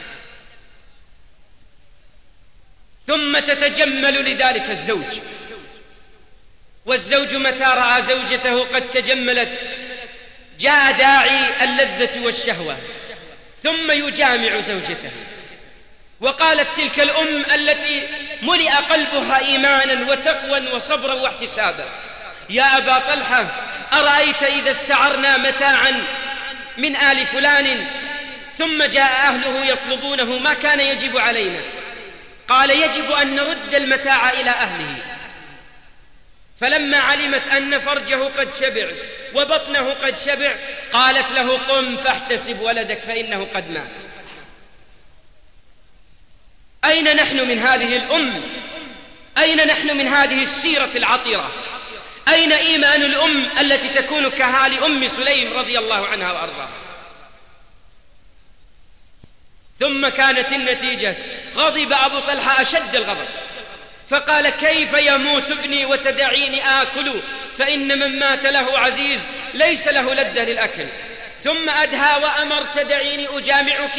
ثم تتجمل لذلك الزوج. والزوج متى رأى زوجته قد تجملت جاء داعي اللذة والشهوة ثم يجامع زوجته. وقالت تلك الأم التي ملئ قلبها إيمانا وتقوى وصبرا واحتسابا: يا أبا طلحة، أرأيت إذا استعرنا متاعا من آل فلان ثم جاء أهله يطلبونه ما كان يجب علينا؟ قال: يجب أن نرد المتاع إلى أهله. فلما علمت أن فرجه قد شبع وبطنه قد شبع قالت له: قم فاحتسب ولدك فإنه قد مات. أين نحن من هذه الأم؟ أين نحن من هذه السيرة العطرة؟ أين إيمان الأم التي تكون كحال أم سليم رضي الله عنها وأرضاها؟ ثم كانت النتيجة: غضب أبو طلحة أشد الغضب، فقال: كيف يموت ابني وتدعيني آكل؟ فإن من مات له عزيز ليس له لذة للأكل. ثم أدهى وأمر: تدعيني أجامعك.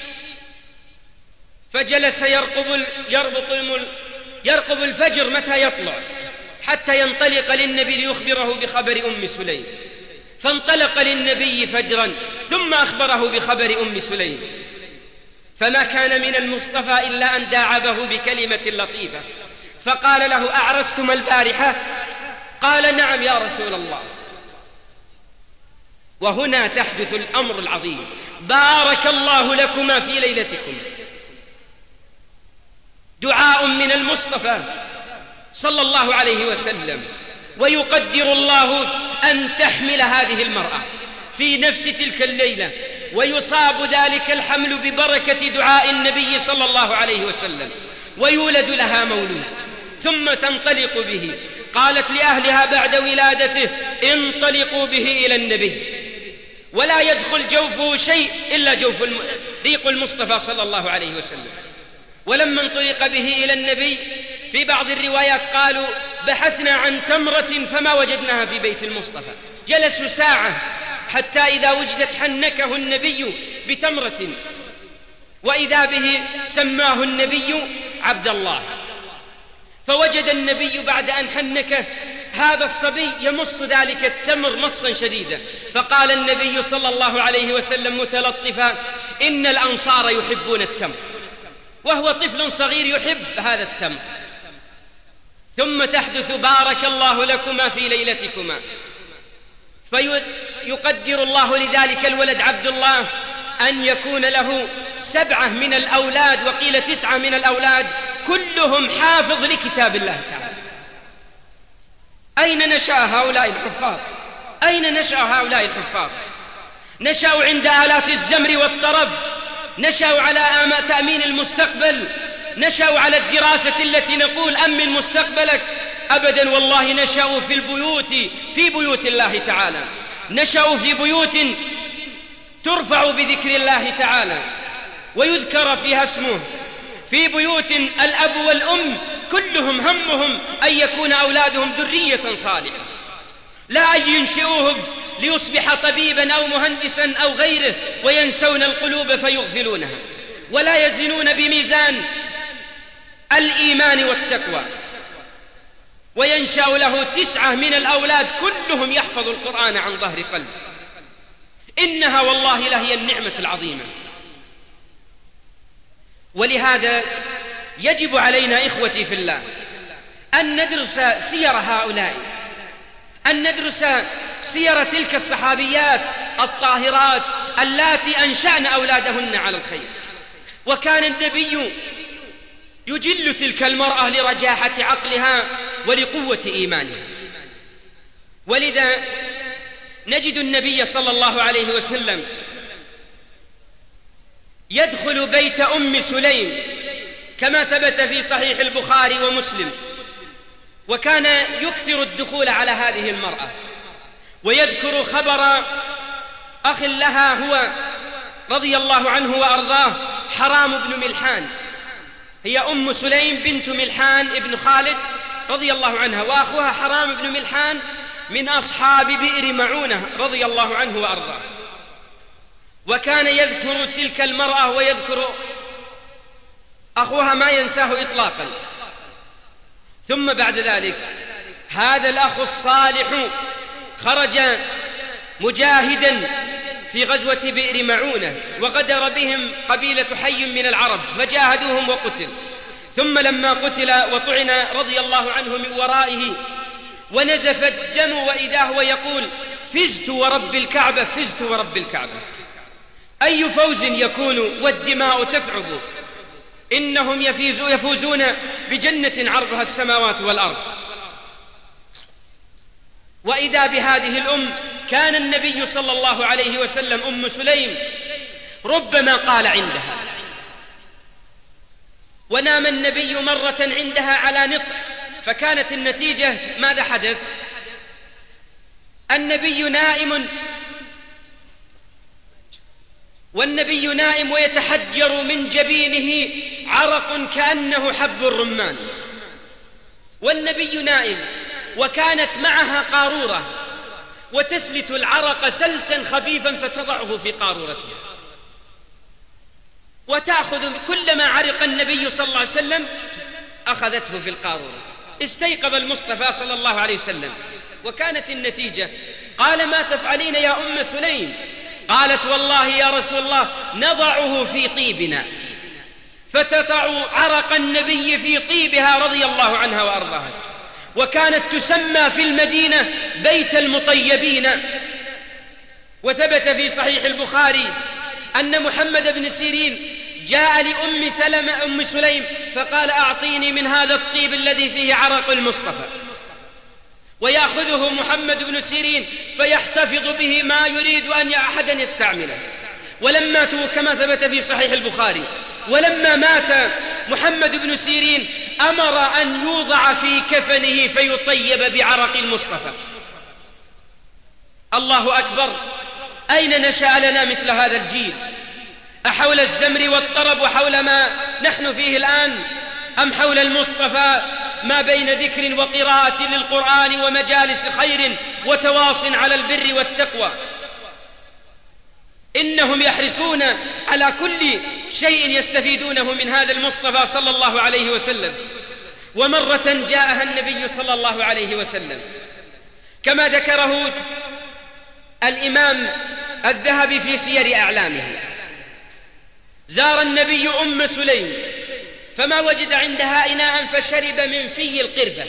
فجلس يرقب يربط يرقب الفجر متى يطلع حتى ينطلق للنبي ليخبره بخبر أم سليم. فانطلق للنبي فجرا ثم أخبره بخبر أم سليم، فما كان من المصطفى إلا أن داعبه بكلمة لطيفة، فقال له: أعرستم البارحة؟ قال: نعم يا رسول الله. وهنا تحدث الأمر العظيم: بارك الله لكما في ليلتكم. دعاء من المصطفى صلى الله عليه وسلم، ويقدر الله أن تحمل هذه المرأة في نفس تلك الليلة، ويصاب ذلك الحمل ببركة دعاء النبي صلى الله عليه وسلم، ويولد لها مولود ثم تنطلق به. قالت لأهلها بعد ولادته: انطلقوا به إلى النبي، ولا يدخل جوفه شيء إلا جوف ريق المصطفى صلى الله عليه وسلم. ولما انطلق به إلى النبي في بعض الروايات قالوا: بحثنا عن تمرة فما وجدناها في بيت المصطفى. جلسوا ساعة حتى إذا وجدت حنكه النبي بتمرة، وإذا به سماه النبي عبد الله. فوجد النبي بعد أن حنكه هذا الصبي يمص ذلك التمر مصا شديدا، فقال النبي صلى الله عليه وسلم متلطفا: إن الأنصار يحبون التمر، وهو طفل صغير يحب هذا التمر. ثم تحدث: بارك الله لكما في ليلتكما. فيقدر الله لذلك الولد عبد الله أن يكون له سبعة من الأولاد، وقيل تسعة من الأولاد، كلهم حافظ لكتاب الله تعالى. أين نشأ هؤلاء الحفاظ؟ أين نشأ هؤلاء الحفاظ؟ نشأوا عند آلات الزمر والطرب، نشأوا على تأمين المستقبل، نشأوا على الدراسة التي نقول أمن مستقبلك. أبدا والله، نشأوا في البيوت، في بيوت الله تعالى، نشأوا في بيوت ترفع بذكر الله تعالى ويذكر فيها اسمه، في بيوت الأب والأم كلهم همهم أن يكون أولادهم ذرية صالحة، لا أن ينشئوه ليصبح طبيبا أو مهندسا أو غيره وينسون القلوب فيغفلونها، ولا يزنون بميزان الإيمان والتقوى. وينشأ له تسعة من الأولاد كلهم يحفظ القرآن عن ظهر قلب. إنها والله لهي النعمة العظيمة. ولهذا يجب علينا إخوتي في الله أن ندرس سير هؤلاء، أن ندرس سير تلك الصحابيات الطاهرات اللاتي أنشأن أولادهن على الخير. وكان النبي يجل تلك المرأة لرجاحة عقلها ولقوة إيمانها. ولذا نجد النبي صلى الله عليه وسلم يدخل بيت أم سليم كما ثبت في صحيح البخاري ومسلم، وكان يكثر الدخول على هذه المرأة، ويذكر خبر أخ لها هو رضي الله عنه وأرضاه حرام بن ملحان. هي أم سليم بنت ملحان ابن خالد رضي الله عنها، وأخوها حرام بن ملحان من أصحاب بئر معونة رضي الله عنه وأرضاه، وكان يذكر تلك المرأة ويذكر أخوها ما ينساه إطلاقا. ثم بعد ذلك هذا الأخ الصالح خرج مجاهدا في غزوة بئر معونة، وغدر بهم قبيلة حي من العرب فجاهدوهم وقتل. ثم لما قتل وطعن رضي الله عنه من ورائه ونزف الدم وإذا هو يقول فزت ورب الكعبة، فزت ورب الكعبة. أي فوز يكون والدماء تثعب، إنهم يفوزون بجنة عرضها السماوات والأرض. وإذا بهذه الأم كان النبي صلى الله عليه وسلم أم سليم ربما قال عندها، ونام النبي مرة عندها على نطق، فكانت النتيجة ماذا حدث؟ النبي نائم والنبي نائم ويتحجر من جبينه عرق كأنه حب الرمان، والنبي نائم وكانت معها قارورة وتسلت العرق سلتا خفيفا فتضعه في قارورتها، وتأخذ كلما عرق النبي صلى الله عليه وسلم أخذته في القارورة. استيقظ المصطفى صلى الله عليه وسلم، وكانت النتيجة قال ما تفعلين يا أم سليم؟ قالت والله يا رسول الله نضعه في طيبنا، فتضع عرق النبي في طيبها رضي الله عنها وأرضاها. وكانت تسمى في المدينة بيت المطيبين. وثبت في صحيح البخاري أن محمد بن سيرين جاء لأم سلمة أم سليم فقال أعطيني من هذا الطيب الذي فيه عرق المصطفى، ويأخذه محمد بن سيرين فيحتفظ به ما يريد أن أحدا يستعمله. ولما كما ثبت في صحيح البخاري ولما مات محمد بن سيرين أمر أن يوضع في كفنه فيطيب بعرق المصطفى. الله أكبر، أين نشأ لنا مثل هذا الجيل؟ أحول الزمر والطرب وحول ما نحن فيه الآن، أم حول المصطفى ما بين ذكر وقراءة للقرآن ومجالس خير وتواص على البر والتقوى؟ إنهم يحرصون على كل شيء يستفيدونه من هذا المصطفى صلى الله عليه وسلم. ومرة جاءها النبي صلى الله عليه وسلم كما ذكره الإمام الذهبي في سير أعلامه، زار النبي أم سليم فما وجد عندها إناء فشرب من في القربة.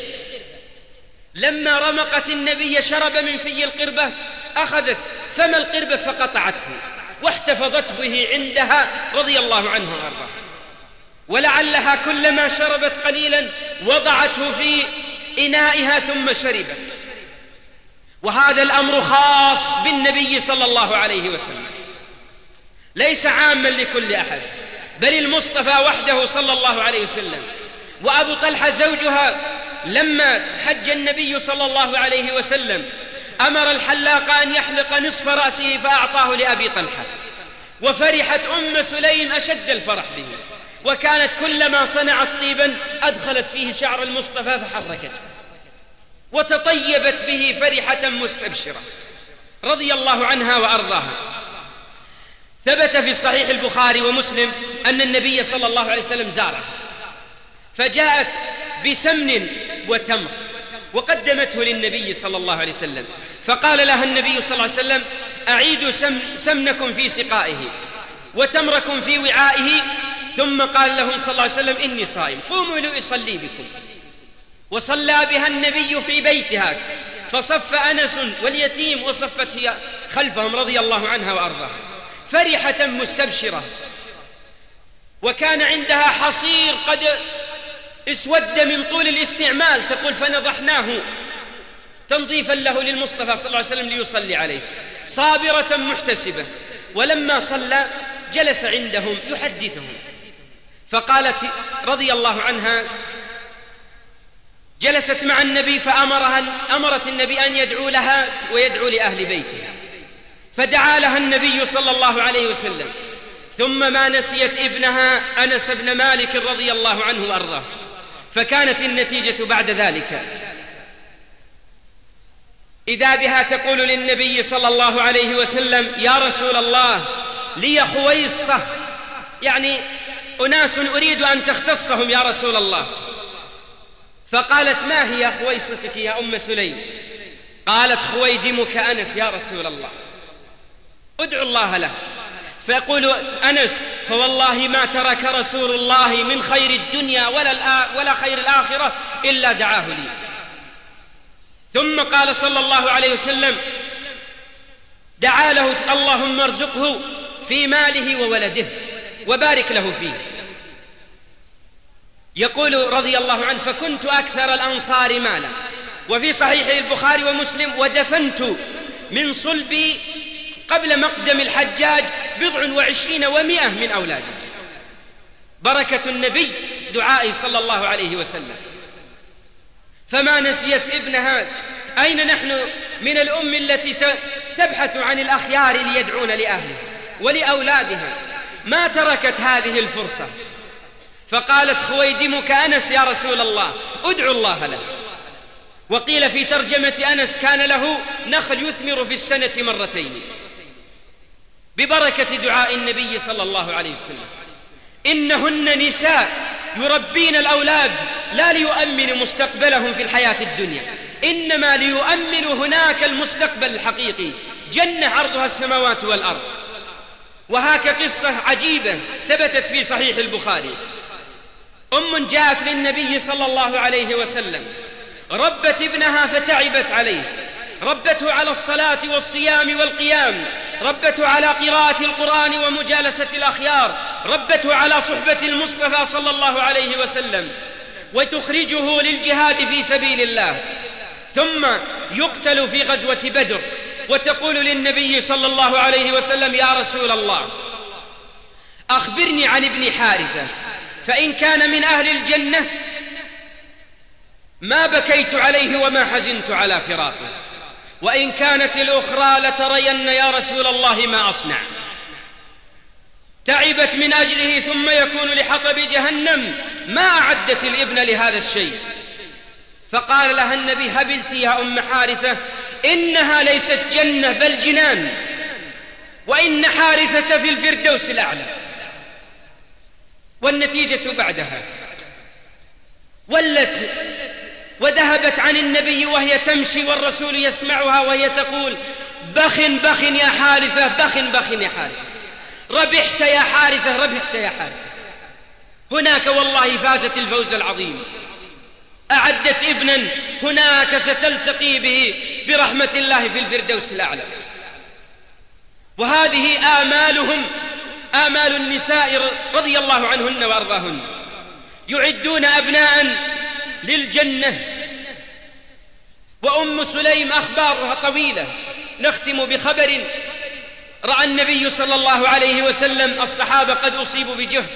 لما رمقت النبي شرب من في القربة، أخذت فم القربة فقطعته واحتفظت به عندها رضي الله عنها وأرضاها. ولعلها كلما شربت قليلا وضعته في إنائها ثم شربت. وهذا الأمر خاص بالنبي صلى الله عليه وسلم، ليس عاما لكل أحد، بل المصطفى وحده صلى الله عليه وسلم. وأبو طلحة زوجها لما حج النبي صلى الله عليه وسلم أمر الحلاق أن يحلق نصف رأسه فأعطاه لأبي طلحة، وفرحت أم سليم أشد الفرح به، وكانت كلما صنعت طيبا أدخلت فيه شعر المصطفى فحركته وتطيبت به فرحة مستبشرة رضي الله عنها وأرضاها. ثبت في صحيح البخاري ومسلم أن النبي صلى الله عليه وسلم زاره، فجاءت بسمن وتمر وقدمته للنبي صلى الله عليه وسلم، فقال لها النبي صلى الله عليه وسلم أعيدوا سم سمنكم في سقائه وتمركم في وعائه. ثم قال لهم صلى الله عليه وسلم إني صائم، قوموا لأصلي بكم. وصلى بها النبي في بيتها، فصف أنس واليتيم وصفت هي خلفهم رضي الله عنها وأرضاها فرحة مستبشرة. وكان عندها حصير قد اسود من طول الاستعمال، تقول فنضحناه تنظيفا له للمصطفى صلى الله عليه وسلم ليصلي عليه، صابرة محتسبة. ولما صلى جلس عندهم يحدثهم، فقالت رضي الله عنها جلست مع النبي فأمرها أمرت النبي أن يدعو لها ويدعو لأهل بيتها، فدعا لها النبي صلى الله عليه وسلم. ثم ما نسيت ابنها أنس بن مالك رضي الله عنه وأرضاه. فكانت النتيجة بعد ذلك إذا بها تقول للنبي صلى الله عليه وسلم: يا رسول الله، لي خويصة، يعني أناس أريد أن تختصهم يا رسول الله. فقالت: ما هي خويصتك يا أم سليم؟ قالت: خويدمك أنس يا رسول الله، ادعو الله له. فيقول أنس: فوالله ما ترك رسول الله من خير الدنيا ولا, ولا خير الآخرة إلا دعاه لي. ثم قال صلى الله عليه وسلم: دعا له: اللهم ارزقه في ماله وولده وبارك له فيه. يقول رضي الله عنه: فكنت أكثر الأنصار مالا. وفي صحيح البخاري ومسلم: ودفنت من صلبي قبل مقدم الحجاج بضع وعشرين ومئة من أولادي. بركة النبي دعائي صلى الله عليه وسلم. فما نسيت ابنها. أين نحن من الأم التي تبحث عن الأخيار ليدعون لأهلها ولأولادها؟ ما تركت هذه الفرصة. فقالت: خويدمك أنس يا رسول الله، ادعو الله له. وقيل في ترجمة أنس: كان له نخل يثمر في السنة مرتين. ببركة دعاء النبي صلى الله عليه وسلم. إنهن نساء يربين الأولاد لا ليؤمن مستقبلهم في الحياة الدنيا، إنما ليؤمن هناك المستقبل الحقيقي، جنة عرضها السماوات والأرض. وهاك قصة عجيبة ثبتت في صحيح البخاري. أم جاءت للنبي صلى الله عليه وسلم، ربت ابنها فتعبت عليه، ربته على الصلاة والصيام والقيام، ربته على قراءة القرآن ومجالسة الأخيار، ربته على صحبة المصطفى صلى الله عليه وسلم، وتخرجه للجهاد في سبيل الله. ثم يقتل في غزوة بدر، وتقول للنبي صلى الله عليه وسلم: يا رسول الله، أخبرني عن ابن حارثة، فإن كان من أهل الجنة ما بكيت عليه وما حزنت على فراقه، وإن كانت الأخرى لترين يا رسول الله ما أصنع. تعبت من أجله ثم يكون لحطب جهنم، ما أعدت الابن لهذا الشيء. فقال لها النبي: هبلت يا أم حارثة، إنها ليست جنة بل جنان، وإن حارثة في الفردوس الأعلى. والنتيجة بعدها ولت وذهبت عن النبي وهي تمشي والرسول يسمعها وهي تقول: بخ بخ يا حارثة، بخ بخ يا حارثة، ربحت يا حارثة، ربحت يا حارثة. هناك والله فازت الفوز العظيم، أعدت ابنا هناك ستلتقي به برحمة الله في الفردوس الأعلى. وهذه آمالهم، آمال النساء رضي الله عنهن وأرضاهن، يعدون أبناء للجنة. وأم سليم أخبارها طويلة. نختم بخبر رأى النبي صلى الله عليه وسلم الصحابة قد أصيبوا بجهد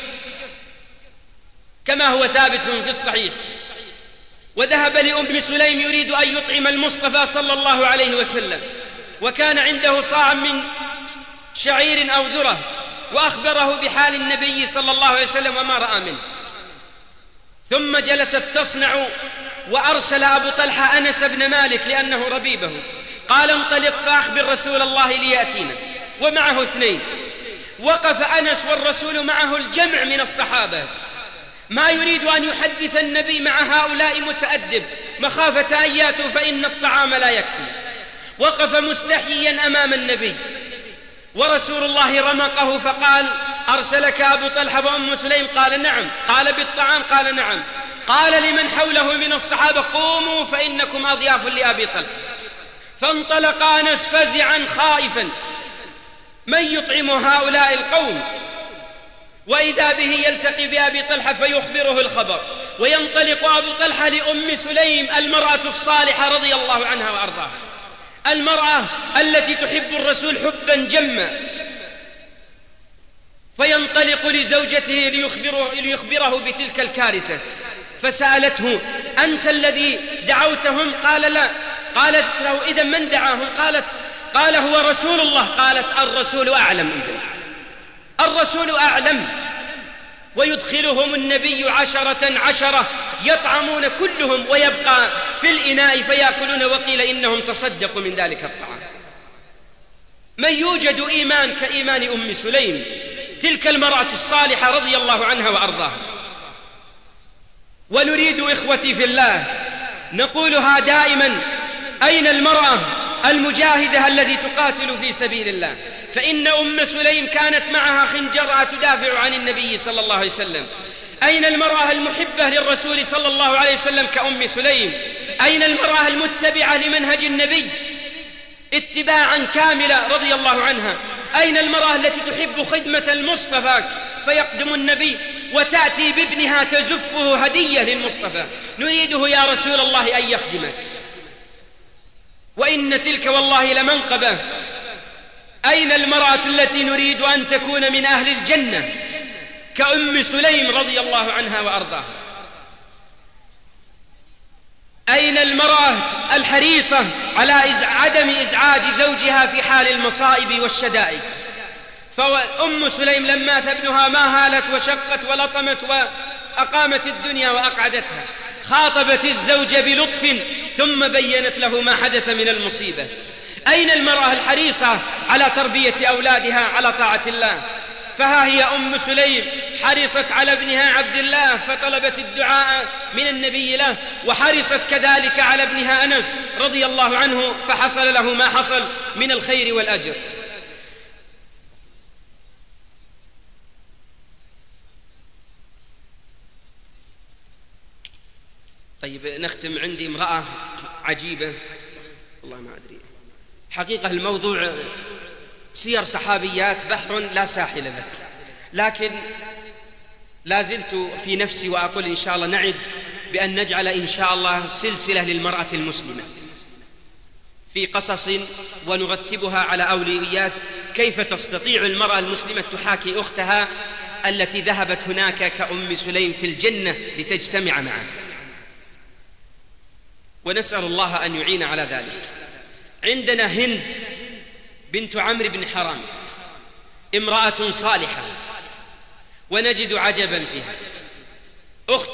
كما هو ثابت في الصحيح، وذهب لأم سليم يريد أن يطعم المصطفى صلى الله عليه وسلم، وكان عنده صاع من شعير أو ذرة، وأخبره بحال النبي صلى الله عليه وسلم وما رأى منه. ثم جلست تصنع، وأرسل أبو طلحة أنس بن مالك لأنه ربيبه، قال: انطلق فأخبر رسول الله ليأتينا، ومعه اثنين. وقف أنس والرسول معه الجمع من الصحابة، ما يريد أن يحدث النبي مع هؤلاء متأدب مخافة أن ياتوا فإن الطعام لا يكفي. وقف مستحيا أمام النبي، ورسول الله رمقه فقال: أرسلك أبو طلحة وأم سليم؟ قال: نعم. قال: بالطعام؟ قال: نعم. قال لمن حوله من الصحابة: قوموا فإنكم أضياف لأبي طلحة. فانطلق أنس فزعا خائفا، من يطعم هؤلاء القوم؟ وإذا به يلتقي بأبي طلحة فيخبره الخبر، وينطلق أبو طلحة لأم سليم المرأة الصالحة رضي الله عنها وأرضاها، المرأة التي تحب الرسول حبا جما، فينطلق لزوجته ليخبره, ليخبره بتلك الكارثة. فسألته: أنت الذي دعوتهم؟ قال: لا. قالت له: إذا من دعاهم؟ قالت قال: هو رسول الله. قالت: الرسول أعلم. إذن الرسول أعلم. ويدخلهم النبي عشرة عشرة يطعمون كلهم ويبقى في الإناء فيأكلون، وقيل إنهم تصدقوا من ذلك الطعام. من يوجد إيمان كإيمان أم سليم، تلك المرأة الصالحة رضي الله عنها وأرضاها. ونريد إخوتي في الله نقولها دائما: أين المرأة المجاهدة التي تقاتل في سبيل الله؟ فإن أم سليم كانت معها خنجرها تدافع عن النبي صلى الله عليه وسلم. أين المرأة المحبة للرسول صلى الله عليه وسلم كأم سليم؟ أين المرأة المتبعة لمنهج النبي اتباعا كاملا رضي الله عنها؟ أين المرأة التي تحب خدمة المصطفى فيقدم النبي وتأتي بابنها تزفه هدية للمصطفى؟ نريده يا رسول الله أن يخدمك، وإن تلك والله لمنقبة. أين المرأة التي نريد أن تكون من أهل الجنة كأم سليم رضي الله عنها وأرضاها؟ أين المرأة الحريصة على عدم إزعاج زوجها في حال المصائب والشدائد؟ فأم سليم لما مات ابنها ما هالت وشقت ولطمت وأقامت الدنيا وأقعدتها، خاطبت الزوج بلطف ثم بينت له ما حدث من المصيبة. أين المرأة الحريصة على تربية أولادها على طاعة الله؟ فها هي أم سليم حرصت على ابنها عبد الله فطلبت الدعاء من النبي له، وحرصت كذلك على ابنها أنس رضي الله عنه فحصل له ما حصل من الخير والأجر. طيب نختم. عندي امرأة عجيبة والله ما أدري حقيقة، الموضوع سير صحابيات بحر لا ساحل له، لكن لا زلت في نفسي وأقول إن شاء الله نعد بأن نجعل إن شاء الله سلسلة للمرأة المسلمة في قصص ونرتبها على أولويات، كيف تستطيع المرأة المسلمة تحاكي أختها التي ذهبت هناك كأم سليم في الجنة لتجتمع معه. ونسأل الله أن يعين على ذلك. عندنا هند بنت عمرو بن حرام، امرأة صالحة، ونجد عجبا فيها. أخت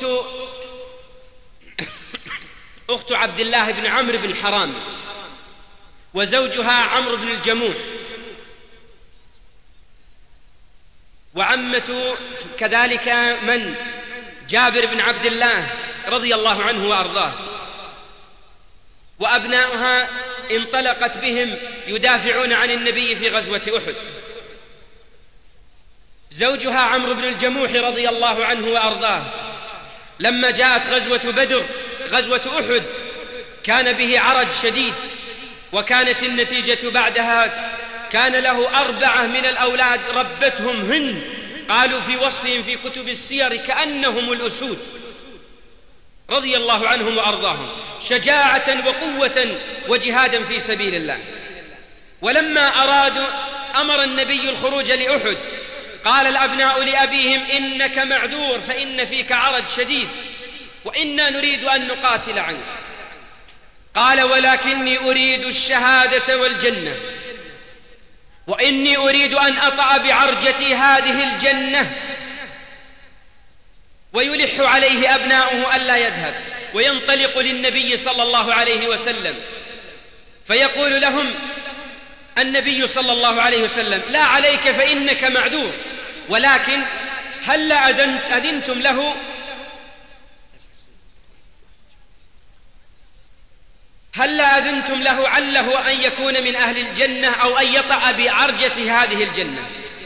أخت عبد الله بن عمرو بن حرام، وزوجها عمرو بن الجموح، وعمة كذلك من جابر بن عبد الله رضي الله عنه وأرضاه، وأبناؤها انطلقت بهم يدافعون عن النبي في غزوة أحد. زوجها عمرو بن الجموح رضي الله عنه وأرضاه لما جاءت غزوة بدر غزوة أحد كان به عرج شديد، وكانت النتيجة بعدها كان له أربعة من الأولاد ربتهم هند، قالوا في وصفهم في كتب السير كأنهم الأسود رضي الله عنهم وأرضاهم، شجاعة وقوة وجهادا في سبيل الله. ولما أرادوا أمر النبي الخروج لأحد، قال الأبناء لأبيهم: إنك معذور فإن فيك عرج شديد وإنا نريد أن نقاتل عنك. قال: ولكني أريد الشهادة والجنة، وإني أريد أن أطأ بعرجتي هذه الجنة. ويلح عليه أبناؤه ألا يذهب، وينطلق للنبي صلى الله عليه وسلم، فيقول لهم النبي صلى الله عليه وسلم: لا عليك فإنك معذور، ولكن هل أذنت أذنتم له هل أذنتم له عله أن يكون من أهل الجنة أو أن يطأ بعرجة هذه الجنة؟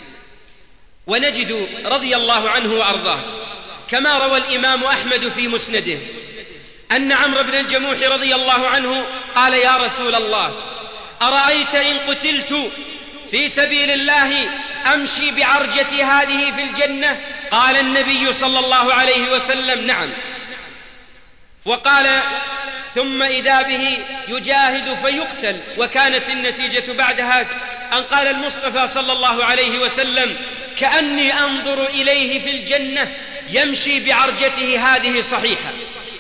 ونجد رضي الله عنه وأرضاه كما روى الإمام أحمد في مسنده أن عمرو بن الجموح رضي الله عنه قال: يا رسول الله، أرأيت إن قتلت في سبيل الله أمشي بعرجتي هذه في الجنة؟ قال النبي صلى الله عليه وسلم: نعم. وقال: ثم إذا به يجاهد فيقتل. وكانت النتيجة بعدها أن قال المصطفى صلى الله عليه وسلم: كأني أنظر إليه في الجنة يمشي بعرجته هذه صحيحة.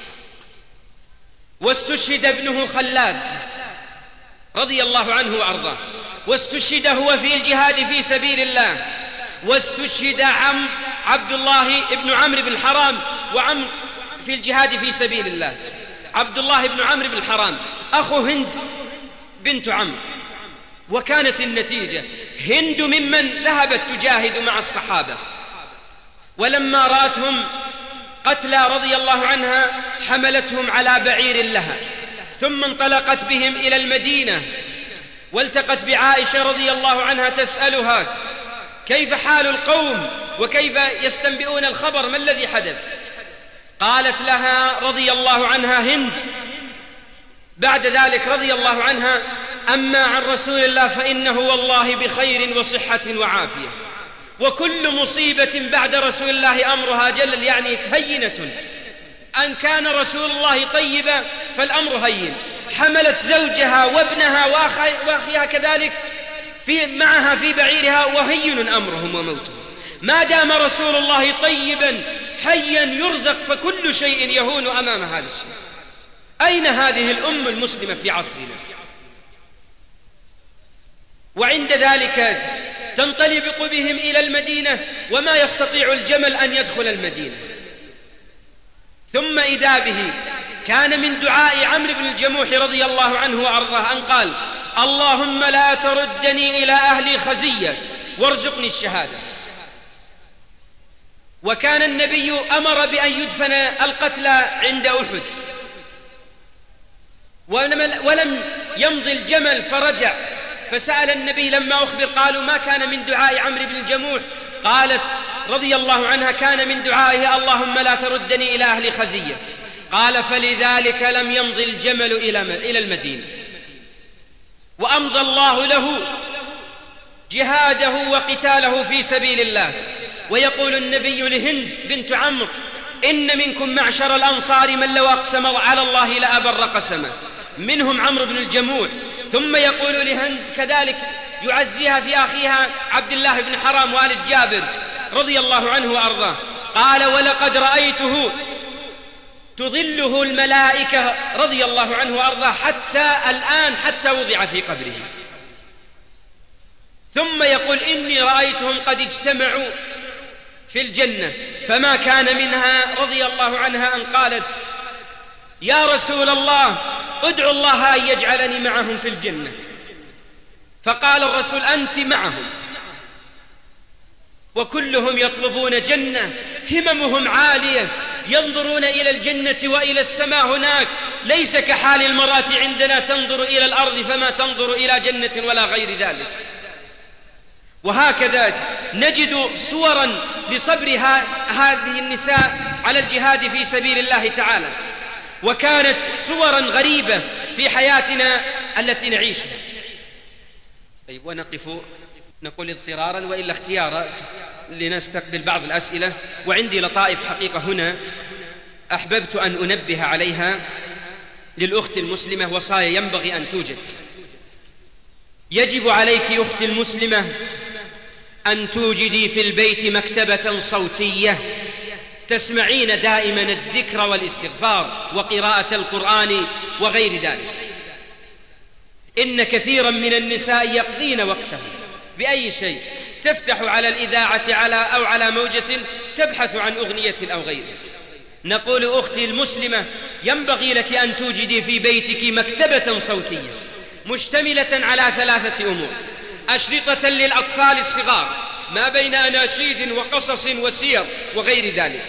واستشهد ابنه خلاد رضي الله عنه وأرضاه، واستشهد هو في الجهاد في سبيل الله، واستشهد عم عبد الله بن عمرو بن حرام وعمر في الجهاد في سبيل الله. عبد الله بن عمرو بن حرام أخو هند بنت عمرو، وكانت النتيجة هند ممن ذهبت تجاهد مع الصحابة، ولما رأتهم قتلى رضي الله عنها حملتهم على بعير لها، ثم انطلقت بهم إلى المدينة والتقت بعائشة رضي الله عنها تسألها كيف حال القوم وكيف يستنبئون الخبر، ما الذي حدث؟ قالت لها رضي الله عنها هند بعد ذلك رضي الله عنها: أما عن رسول الله فإنه والله بخير وصحة وعافية، وكل مصيبة بعد رسول الله أمرها جلل، يعني هينة. أن كان رسول الله طيبا فالأمر هين، حملت زوجها وابنها وأخيها كذلك في معها في بعيرها وهين أمرهم وموتهم. ما دام رسول الله طيبا حيا يرزق فكل شيء يهون أمام هذا الشيء. أين هذه الأمة المسلمة في عصرنا؟ وعند ذلك تنطلق بهم إلى المدينة وما يستطيع الجمل أن يدخل المدينة. ثم إذا به كان من دعاء عمرو بن الجموح رضي الله عنه وأرضاه أن قال: اللهم لا تردني إلى أهلي خزية وارزقني الشهادة. وكان النبي أمر بأن يدفن القتلى عند أحد، ولم يمضي الجمل فرجع، فسأل النبي لما أخبر قالوا: ما كان من دعاء عمرو بن الجموح؟ قالت رضي الله عنها: كان من دعائه اللهم لا تردني إلى أهل خزية. قال: فلذلك لم يمضي الجمل إلى المدينة، وأمضى الله له جهاده وقتاله في سبيل الله. ويقول النبي لهند بنت عمرو: إن منكم معشر الأنصار من لو أقسم على الله لأبر قسمه، منهم عمرو بن الجموح. ثم يقول لهند كذلك يعزيها في أخيها عبد الله بن حرام والد جابر رضي الله عنه وأرضاه، قال: ولقد رأيته تظله الملائكة رضي الله عنه وأرضاه حتى الآن، حتى وضع في قبره. ثم يقول: إني رأيتهم قد اجتمعوا في الجنة، فما كان منها رضي الله عنها أن قالت: يا رسول الله ادعو الله أن يجعلني معهم في الجنة. فقال الرسول: أنت معهم. وكلهم يطلبون جنة، هممهم عالية، ينظرون إلى الجنة وإلى السماء هناك، ليس كحال المرأة عندنا تنظر إلى الأرض فما تنظر إلى جنة ولا غير ذلك. وهكذا نجد صورا لصبر هذه النساء على الجهاد في سبيل الله تعالى، وكانت صورا غريبة في حياتنا التي نعيشها. طيب، ونقف نقول اضطرارا وإلا اختيارا لنستقبل بعض الأسئلة. وعندي لطائف حقيقة هنا أحببت أن أنبه عليها للأخت المسلمة، وصايا ينبغي أن توجد. يجب عليك أختي المسلمة أن توجدي في البيت مكتبة صوتية تسمعين دائما الذكر والاستغفار وقراءة القرآن وغير ذلك. إن كثيرا من النساء يقضين وقتها بأي شيء، تفتح على الإذاعة على أو على موجة تبحث عن أغنية أو غيره. نقول أختي المسلمة ينبغي لك أن توجدي في بيتك مكتبة صوتية مشتملة على ثلاثة أمور: أشرطة للأطفال الصغار ما بين أناشيد وقصص وسير وغير ذلك،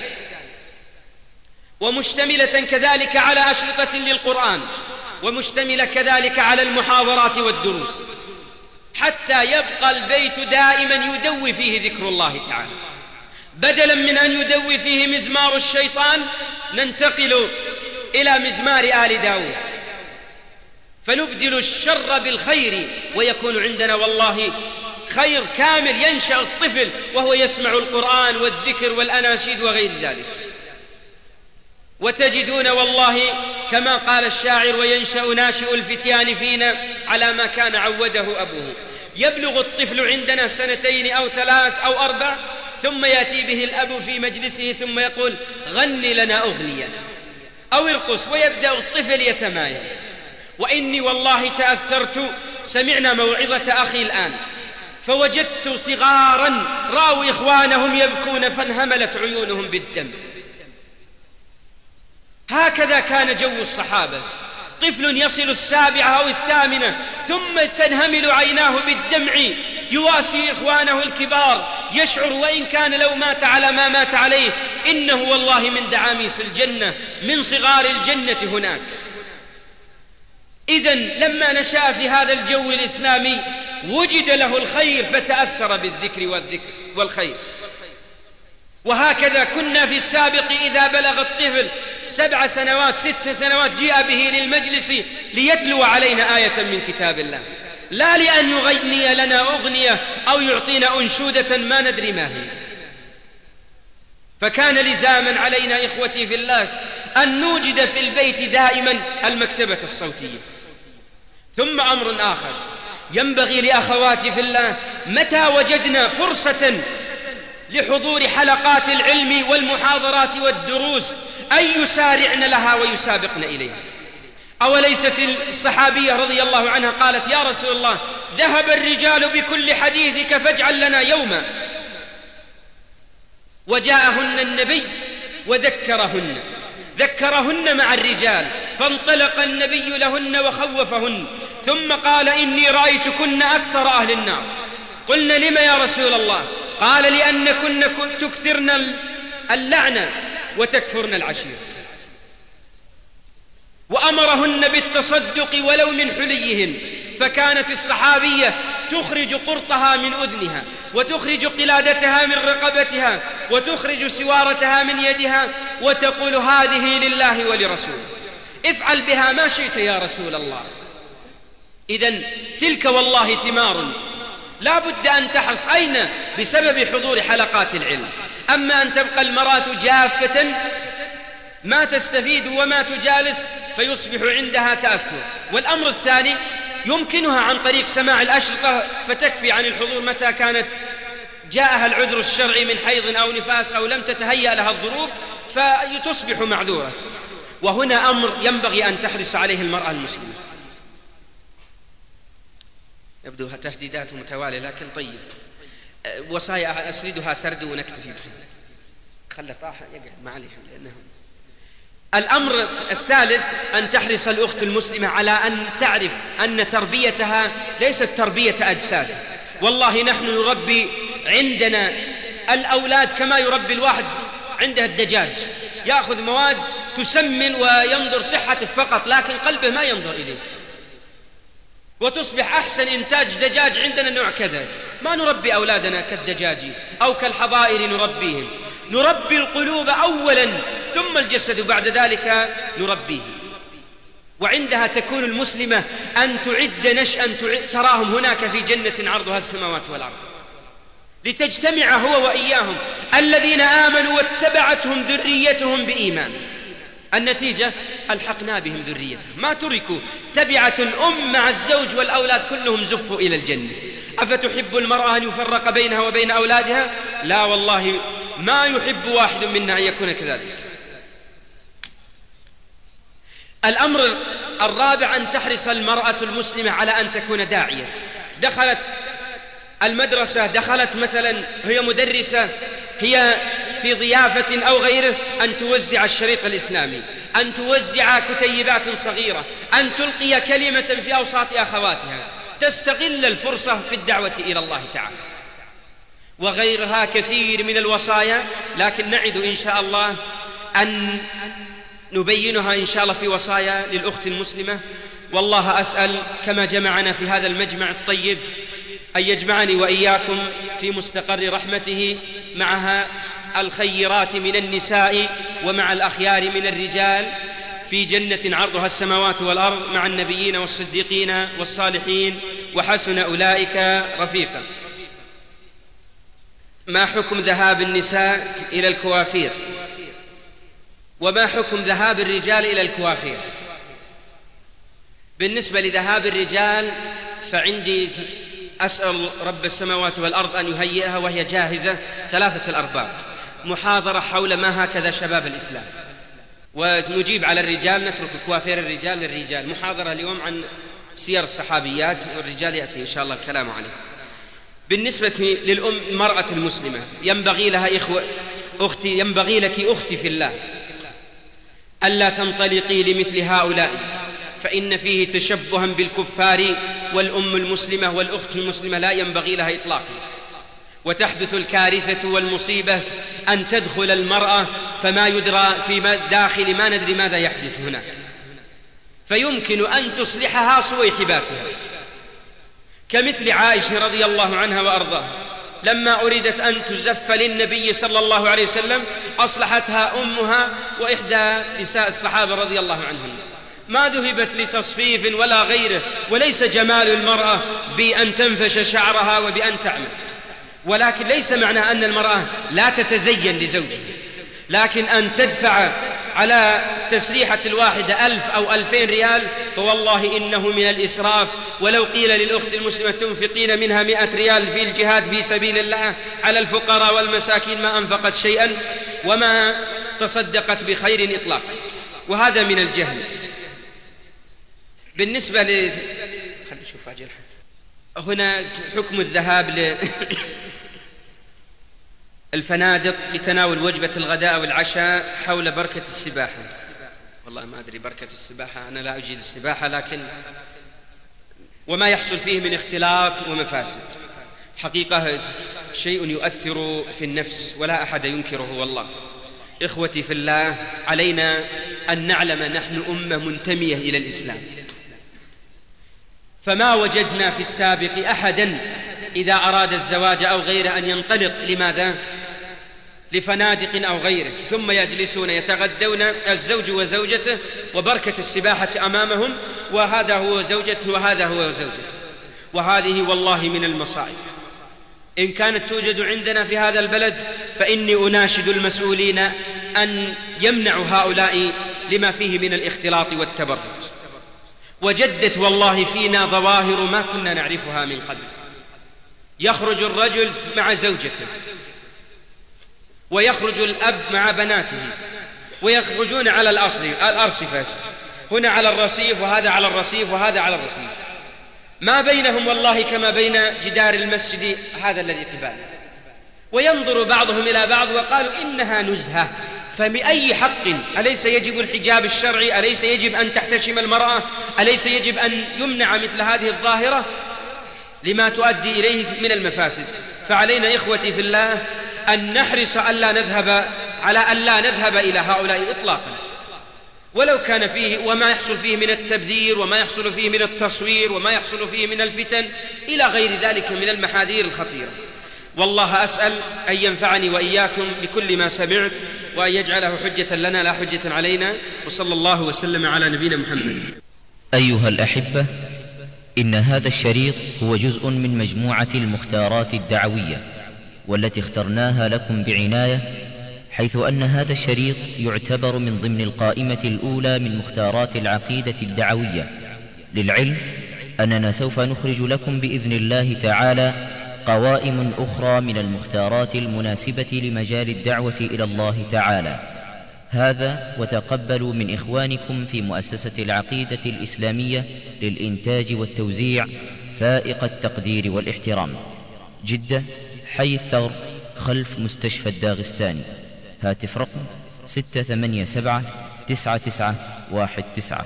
ومشتملة كذلك على أشرطة للقرآن، ومشتملة كذلك على المحاضرات والدروس، حتى يبقى البيت دائما يدوي فيه ذكر الله تعالى، بدلا من أن يدوي فيه مزمار الشيطان ننتقل إلى مزمار آل داود، فنبدل الشر بالخير ويكون عندنا والله خير كامل. ينشأ الطفل وهو يسمع القرآن والذكر والأناشيد وغير ذلك. وتجدون والله كما قال الشاعر: وينشأ ناشئ الفتيان فينا على ما كان عوده أبوه. يبلغ الطفل عندنا سنتين أو ثلاث أو أربع، ثم يأتي به الأب في مجلسه ثم يقول: غني لنا أغنية أو ارقص، ويبدأ الطفل يتمايل. وإني والله تأثرت، سمعنا موعظة أخي الآن، فوجدت صغارا راوا إخوانهم يبكون فانهملت عيونهم بالدم. هكذا كان جو الصحابة، طفل يصل السابعة أو الثامنة ثم تنهمل عيناه بالدمع يواسي إخوانه الكبار، يشعر وإن كان لو مات على ما مات عليه إنه والله من دعاميس الجنة، من صغار الجنة هناك. إذن لما نشأ في هذا الجو الإسلامي وجد له الخير فتأثر بالذكر والذكر والخير. وهكذا كنا في السابق إذا بلغ الطفل سبع سنوات ست سنوات جاء به للمجلس ليتلو علينا آية من كتاب الله، لا لأن يغني لنا أغنية أو يعطينا أنشودة ما ندري ما هي. فكان لزاما علينا إخوتي في الله أن نوجد في البيت دائما المكتبة الصوتية. ثم أمر آخر ينبغي لأخواتي في الله، متى وجدنا فرصة لحضور حلقات العلم والمحاضرات والدروس أن يسارعن لها ويسابقن إليها. أوليست الصحابية رضي الله عنها قالت: يا رسول الله، ذهب الرجال بكل حديثك فاجعل لنا يوما. وجاءهن النبي وذكرهن ذكرهن مع الرجال، فانطلق النبي لهن وخوفهن، ثم قال: إني رأيتكن أكثر أهل النار. قلنا: لم يا رسول الله؟ قال: لأنكن تكثرن اللعنة وتكفرن العشير. وأمرهن بالتصدق ولو من حليهن، فكانت الصحابية تخرج قرطها من أذنها، وتخرج قلادتها من رقبتها، وتخرج سوارتها من يدها، وتقول: هذه لله ولرسوله، افعل بها ما شئت يا رسول الله. إذن تلك والله ثمار لا بد أن تحرص. أين؟ بسبب حضور حلقات العلم. أما أن تبقى المرأة جافة ما تستفيد وما تجالس فيصبح عندها تأثر. والأمر الثاني يمكنها عن طريق سماع الأشرطة فتكفي عن الحضور متى كانت جاءها العذر الشرعي من حيض أو نفاس أو لم تتهيأ لها الظروف فتصبح معذورة. وهنا أمر ينبغي أن تحرص عليه المرأة المسلمة. يبدو تهديدات متوالية لكن طيب، وصايا أسردها سرد ونكتفي بها. خلى طاح يقع ما عليه لأنه. الأمر الثالث أن تحرص الأخت المسلمة على أن تعرف أن تربيتها ليست تربية أجساد. والله نحن نربي عندنا الأولاد كما يربي الواحد عنده الدجاج، يأخذ مواد تسمن وينظر صحته فقط لكن قلبه ما ينظر إليه، وتصبح أحسن إنتاج دجاج عندنا نوع كذا. ما نربي أولادنا كالدجاج أو كالحظائر نربيهم، نربي القلوب أولا ثم الجسد بعد ذلك نربيه. وعندها تكون المسلمة أن تعد نشأ تراهم هناك في جنة عرضها السماوات والأرض، لتجتمع هو وإياهم الذين آمنوا واتبعتهم ذريتهم بإيمان. النتيجة ألحقنا بهم ذريتهم، ما تركوا تبعة الأم مع الزوج والأولاد كلهم زفوا إلى الجنة. أفتحب المرأة أن يفرق بينها وبين أولادها؟ لا والله، ما يحب واحد منا أن يكون كذلك. الأمر الرابع أن تحرص المرأة المسلمة على أن تكون داعية. دخلت المدرسة، دخلت مثلا هي مدرسة، هي في ضيافة أو غيره، أن توزع الشريط الإسلامي، أن توزع كتيبات صغيرة، أن تلقي كلمة في أوساط أخواتها، تستغل الفرصة في الدعوة إلى الله تعالى. وغيرها كثير من الوصايا، لكن نعد إن شاء الله أن نبينها إن شاء الله في وصايا للأخت المسلمة. والله أسأل كما جمعنا في هذا المجمع الطيب أن يجمعني وإياكم في مستقر رحمته معها الخيرات من النساء ومع الأخيار من الرجال في جنة عرضها السماوات والأرض مع النبيين والصديقين والصالحين وحسن أولئك رفيقا. ما حكم ذهاب النساء إلى الكوافير؟ وما حكم ذهاب الرجال إلى الكوافير؟ بالنسبة لذهاب الرجال فعندي أسأل رب السماوات والأرض أن يهيئها وهي جاهزة ثلاثة الأرباع، محاضرة حول ما هكذا شباب الإسلام، ونجيب على الرجال، نترك كوافير الرجال للرجال. محاضرة اليوم عن سير الصحابيات والرجال يأتي إن شاء الله الكلام عليه. بالنسبة للأم المرأة المسلمة ينبغي لها إخوة أختي ينبغي لك أختي في الله ألا تنطلقي لمثل هؤلاء، فإن فيه تشبها بالكفار، والأم المسلمة والأخت المسلمة لا ينبغي لها إطلاقا. وتحدث الكارثة والمصيبة أن تدخل المرأة فما يدرى في داخل ما ندري ماذا يحدث هناك، فيمكن أن تصلحها صويحباتها، كمثل عائشة رضي الله عنها وأرضاها لما أريدت أن تزف للنبي صلى الله عليه وسلم أصلحتها أمها وإحدى نساء الصحابة رضي الله عنهم، ما ذهبت لتصفيف ولا غيره، وليس جمال المرأة بأن تنفش شعرها وبأن تعمل، ولكن ليس معنى أن المرأة لا تتزين لزوجها، لكن أن تدفع على تسريحة الواحدة ألف أو ألفين ريال فوالله إنه من الإسراف. ولو قيل للأخت المسلمة تنفقين منها مئة ريال في الجهاد في سبيل الله على الفقراء والمساكين ما أنفقت شيئا وما تصدقت بخير إطلاقا، وهذا من الجهل. بالنسبة ل خلي نشوف أجل هنا حكم الذهاب للفنادق لتناول وجبة الغداء والعشاء حول بركة السباحة. والله ما أدري بركة السباحة، أنا لا أجيد السباحة، لكن وما يحصل فيه من اختلاط ومفاسد حقيقة شيء يؤثر في النفس ولا أحد ينكره. والله إخوتي في الله، علينا أن نعلم نحن أمة منتمية إلى الإسلام، فما وجدنا في السابق أحدا إذا أراد الزواج أو غيره أن ينطلق لماذا؟ لفنادق أو غيره، ثم يجلسون يتغدون الزوج وزوجته وبركة السباحة أمامهم، وهذا هو زوجته وهذا هو زوجته، وهذه والله من المصائب إن كانت توجد عندنا في هذا البلد. فإني أناشد المسؤولين أن يمنعوا هؤلاء لما فيه من الاختلاط والتبرج. وجدت والله فينا ظواهر ما كنا نعرفها من قبل. يخرج الرجل مع زوجته، ويخرج الأب مع بناته، ويخرجون على الأرصفة، هنا على الرصيف وهذا على الرصيف وهذا على الرصيف، ما بينهم والله كما بين جدار المسجد هذا الذي قباله، وينظر بعضهم إلى بعض وقالوا إنها نزهة. فبأي حق؟ أليس يجب الحجاب الشرعي؟ أليس يجب أن تحتشم المرأة؟ أليس يجب أن يمنع مثل هذه الظاهرة لما تؤدي إليه من المفاسد؟ فعلينا إخوتي في الله أن نحرص ألا نذهب على أن لا نذهب إلى هؤلاء إطلاقا، ولو كان فيه وما يحصل فيه من التبذير وما يحصل فيه من التصوير وما يحصل فيه من الفتن إلى غير ذلك من المحاذير الخطيرة. والله أسأل أن ينفعني وإياكم بكل ما سمعت، وأن يجعله حجة لنا لا حجة علينا، وصلى الله وسلم على نبينا محمد. أيها الأحبة، إن هذا الشريط هو جزء من مجموعة المختارات الدعوية، والتي اخترناها لكم بعناية، حيث أن هذا الشريط يعتبر من ضمن القائمة الأولى من مختارات العقيدة الدعوية. للعلم أننا سوف نخرج لكم بإذن الله تعالى قوائم أخرى من المختارات المناسبة لمجال الدعوة إلى الله تعالى. هذا وتقبلوا من إخوانكم في مؤسسة العقيدة الإسلامية للإنتاج والتوزيع فائق التقدير والاحترام، جدة، حي الثور، خلف مستشفى الداغستاني. هاتف رقم ستة ثمانية سبعة تسعة تسعة واحد تسعة.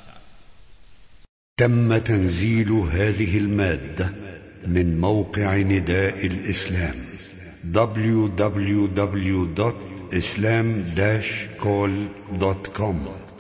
تم تنزيل هذه المادة من موقع نداء الإسلام دبليو دبليو دبليو دوت إسلام داش كول دوت كوم.